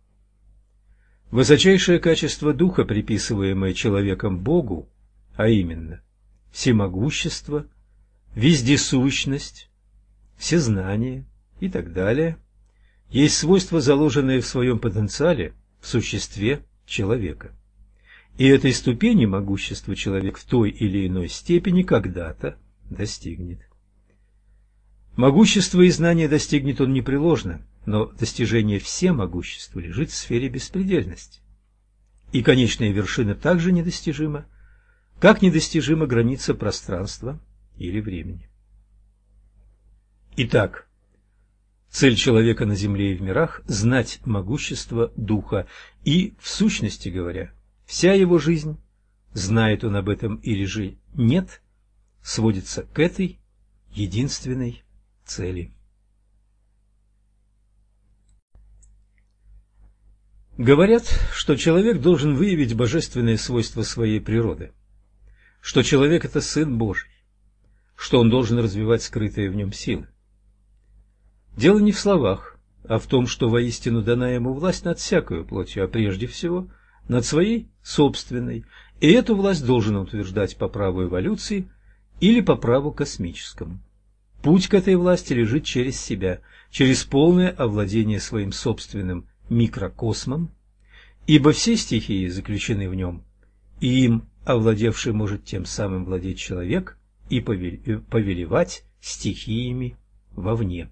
S1: Высочайшее качество духа, приписываемое человеком Богу, а именно всемогущество, вездесущность, всезнание и так далее, есть свойство, заложенное в своем потенциале в существе человека. И этой ступени могущества человек в той или иной степени когда-то достигнет. Могущество и знание достигнет он непреложно, но достижение всемогущества лежит в сфере беспредельности. И конечная вершина также недостижима, как недостижима граница пространства или времени. Итак, цель человека на земле и в мирах – знать могущество духа, и, в сущности говоря, вся его жизнь, знает он об этом или же нет, сводится к этой единственной цели. Говорят, что человек должен выявить божественные свойства своей природы, что человек – это Сын Божий, что он должен развивать скрытые в нем силы. Дело не в словах, а в том, что воистину дана ему власть над всякою плотью, а прежде всего над своей собственной, и эту власть должен утверждать по праву эволюции или по праву космическому. Путь к этой власти лежит через себя, через полное овладение своим собственным микрокосмом, ибо все стихии заключены в нем, и им овладевший может тем самым владеть человек и повелевать стихиями вовне.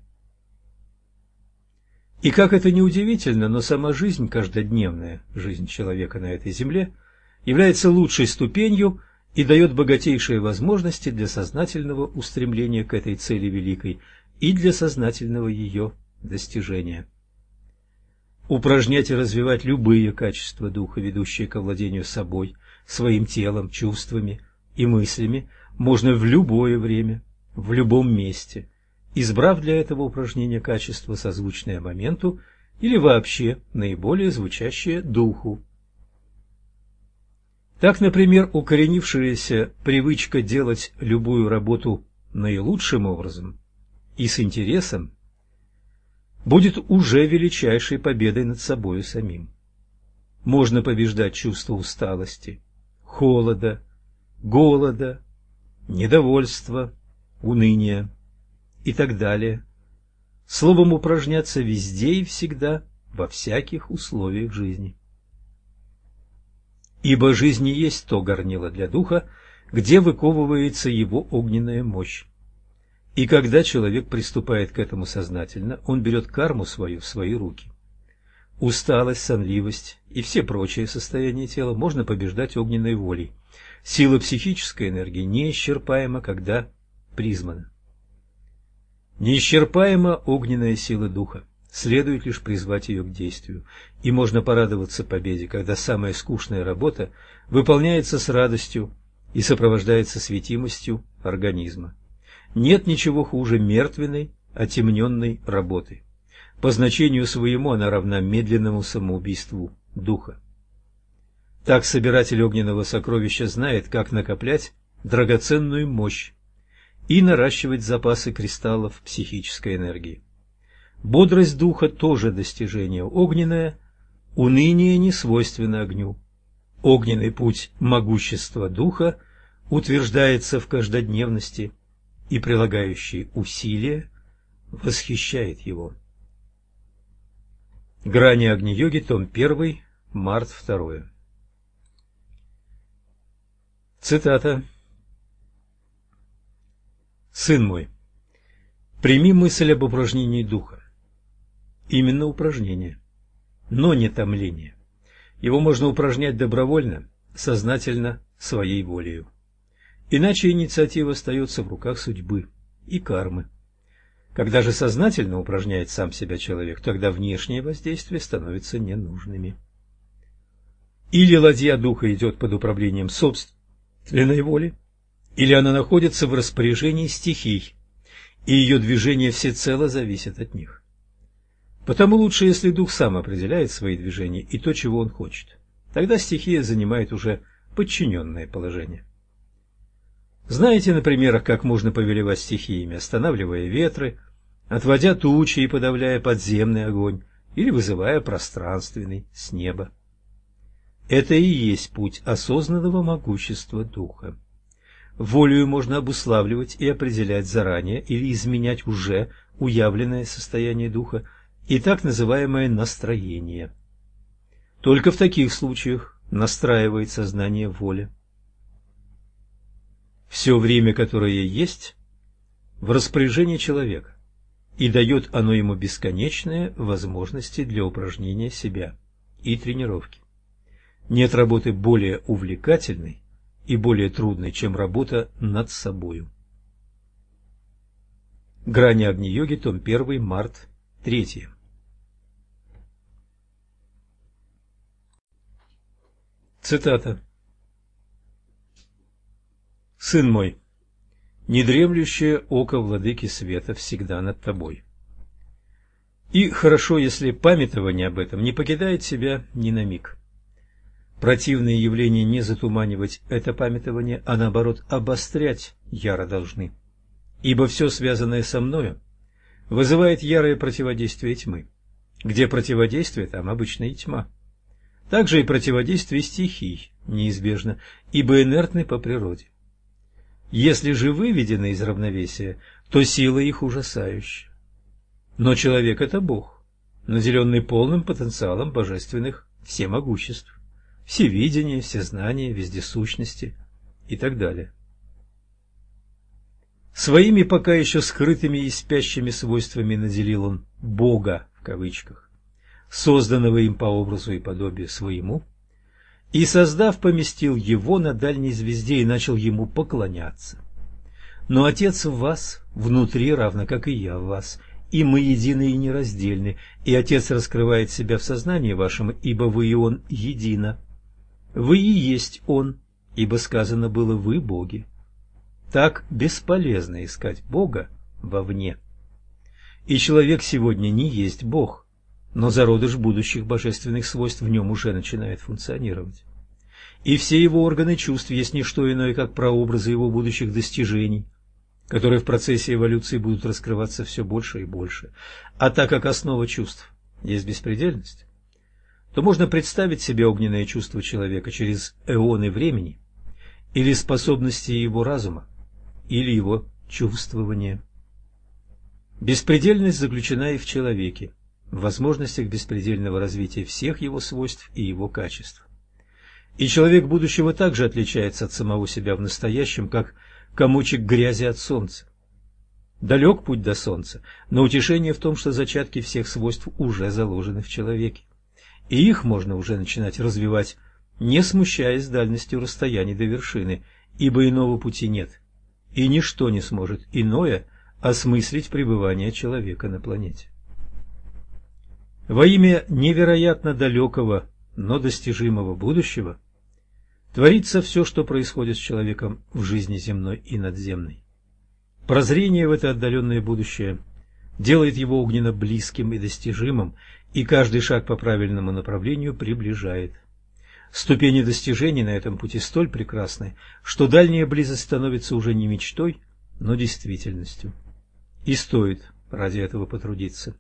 S1: И как это ни удивительно, но сама жизнь, каждодневная жизнь человека на этой земле, является лучшей ступенью и дает богатейшие возможности для сознательного устремления к этой цели великой и для сознательного ее достижения. Упражнять и развивать любые качества духа, ведущие к овладению собой, своим телом, чувствами и мыслями, можно в любое время, в любом месте, избрав для этого упражнения качества, созвучное моменту или вообще наиболее звучащее духу. Так, например, укоренившаяся привычка делать любую работу наилучшим образом и с интересом будет уже величайшей победой над собою самим. Можно побеждать чувство усталости, холода, голода, недовольства, уныния и так далее. Словом, упражняться везде и всегда, во всяких условиях жизни. Ибо жизнь не есть то горнило для духа, где выковывается его огненная мощь. И когда человек приступает к этому сознательно, он берет карму свою в свои руки. Усталость, сонливость и все прочие состояния тела можно побеждать огненной волей. Сила психической энергии неисчерпаема, когда призвана. Неисчерпаема огненная сила духа. Следует лишь призвать ее к действию. И можно порадоваться победе, когда самая скучная работа выполняется с радостью и сопровождается светимостью организма. Нет ничего хуже мертвенной, отемненной работы. По значению своему она равна медленному самоубийству духа. Так собиратель огненного сокровища знает, как накоплять драгоценную мощь и наращивать запасы кристаллов психической энергии. Бодрость духа тоже достижение огненное, уныние не свойственно огню. Огненный путь могущества духа утверждается в каждодневности, и прилагающий усилия восхищает его. Грани Агни-йоги, том первый, март второй. Цитата. «Сын мой, прими мысль об упражнении духа. Именно упражнение, но не томление. Его можно упражнять добровольно, сознательно, своей волею. Иначе инициатива остается в руках судьбы и кармы. Когда же сознательно упражняет сам себя человек, тогда внешние воздействия становятся ненужными. Или ладья духа идет под управлением собственной воли, или она находится в распоряжении стихий, и ее движение всецело зависит от них. Потому лучше, если дух сам определяет свои движения и то, чего он хочет. Тогда стихия занимает уже подчиненное положение. Знаете на примерах, как можно повелевать стихиями, останавливая ветры, отводя тучи и подавляя подземный огонь, или вызывая пространственный с неба. Это и есть путь осознанного могущества духа. Волею можно обуславливать и определять заранее или изменять уже уявленное состояние духа и так называемое настроение. Только в таких случаях настраивает сознание воля. Все время, которое есть, в распоряжении человека, и дает оно ему бесконечные возможности для упражнения себя и тренировки. Нет работы более увлекательной и более трудной, чем работа над собою. Грани Агни-йоги, том первый, март третий. Цитата. «Сын мой, недремлющее око владыки света всегда над тобой. И хорошо, если памятование об этом не покидает себя ни на миг. Противные явления не затуманивать это памятование, а наоборот обострять яро должны. Ибо все связанное со мною вызывает ярое противодействие тьмы. Где противодействие, там обычно и тьма. Также и противодействие стихий неизбежно, ибо инертны по природе. Если же выведены из равновесия, то сила их ужасающая. Но человек – это Бог, наделенный полным потенциалом божественных всемогуществ, всевидения, всезнания, вездесущности и так далее. Своими пока еще скрытыми и спящими свойствами наделил он «Бога» в кавычках, созданного им по образу и подобию своему, и, создав, поместил его на дальней звезде и начал ему поклоняться. Но Отец в вас, внутри, равно как и я в вас, и мы едины и нераздельны, и Отец раскрывает себя в сознании вашем, ибо вы и Он едино. Вы и есть Он, ибо сказано было «вы боги». Так бесполезно искать Бога вовне. И человек сегодня не есть Бог, но зародыш будущих божественных свойств в нем уже начинает функционировать. и все его органы чувств есть не что иное, как прообразы его будущих достижений, которые в процессе эволюции будут раскрываться все больше и больше. А так как основа чувств есть беспредельность, то можно представить себе огненные чувства человека через эоны времени или способности его разума, или его чувствования. Беспредельность заключена и в человеке, в возможностях беспредельного развития всех его свойств и его качеств. И человек будущего также отличается от самого себя в настоящем, как комочек грязи от солнца. Далек путь до солнца, но утешение в том, что зачатки всех свойств уже заложены в человеке, и их можно уже начинать развивать, не смущаясь дальностью расстояний до вершины, ибо иного пути нет, и ничто не сможет иное осмыслить пребывание человека на планете. Во имя невероятно далекого, но достижимого будущего творится все, что происходит с человеком в жизни земной и надземной. Прозрение в это отдаленное будущее делает его огненно близким и достижимым, и каждый шаг по правильному направлению приближает. Ступени достижений на этом пути столь прекрасны, что дальняя близость становится уже не мечтой, но действительностью. И стоит ради этого потрудиться.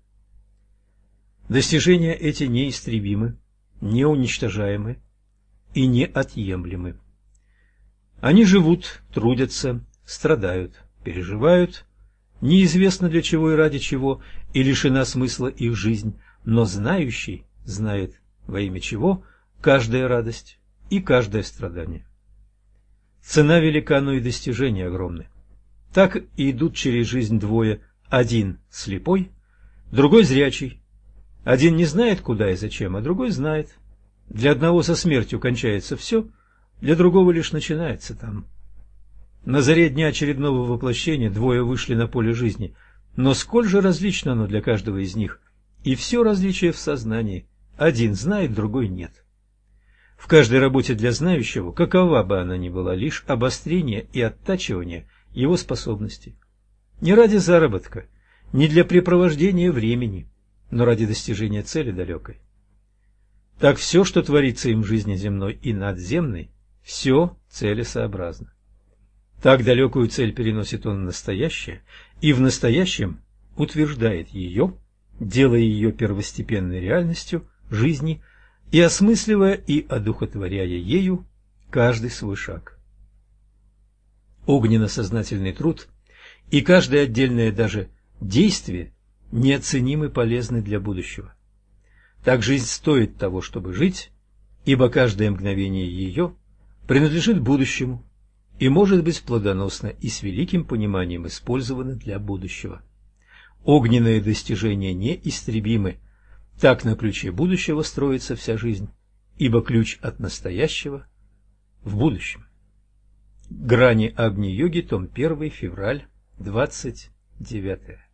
S1: Достижения эти неистребимы, неуничтожаемы и неотъемлемы. Они живут, трудятся, страдают, переживают, неизвестно для чего и ради чего, и лишена смысла их жизнь, но знающий знает, во имя чего каждая радость и каждое страдание. Цена велика, но и достижения огромны. Так и идут через жизнь двое: один слепой, другой зрячий. Один не знает, куда и зачем, а другой знает. Для одного со смертью кончается все, для другого лишь начинается там. На заре дня очередного воплощения двое вышли на поле жизни, но сколь же различно оно для каждого из них, и все различие в сознании. Один знает, другой нет. В каждой работе для знающего, какова бы она ни была, лишь обострение и оттачивание его способностей. Не ради заработка, не для препровождения времени, но ради достижения цели далекой. Так все, что творится им в жизни земной и надземной, все целесообразно. Так далекую цель переносит он в настоящее, и в настоящем утверждает ее, делая ее первостепенной реальностью жизни и осмысливая и одухотворяя ею каждый свой шаг. Огненно-сознательный труд и каждое отдельное даже действие неоценимы полезны для будущего. Так жизнь стоит того, чтобы жить, ибо каждое мгновение ее принадлежит будущему и может быть плодоносно и с великим пониманием использовано для будущего. Огненные достижения неистребимы, так на ключе будущего строится вся жизнь, ибо ключ от настоящего в будущем. Грани Агни-йоги, том первый, февраль, двадцать девятое.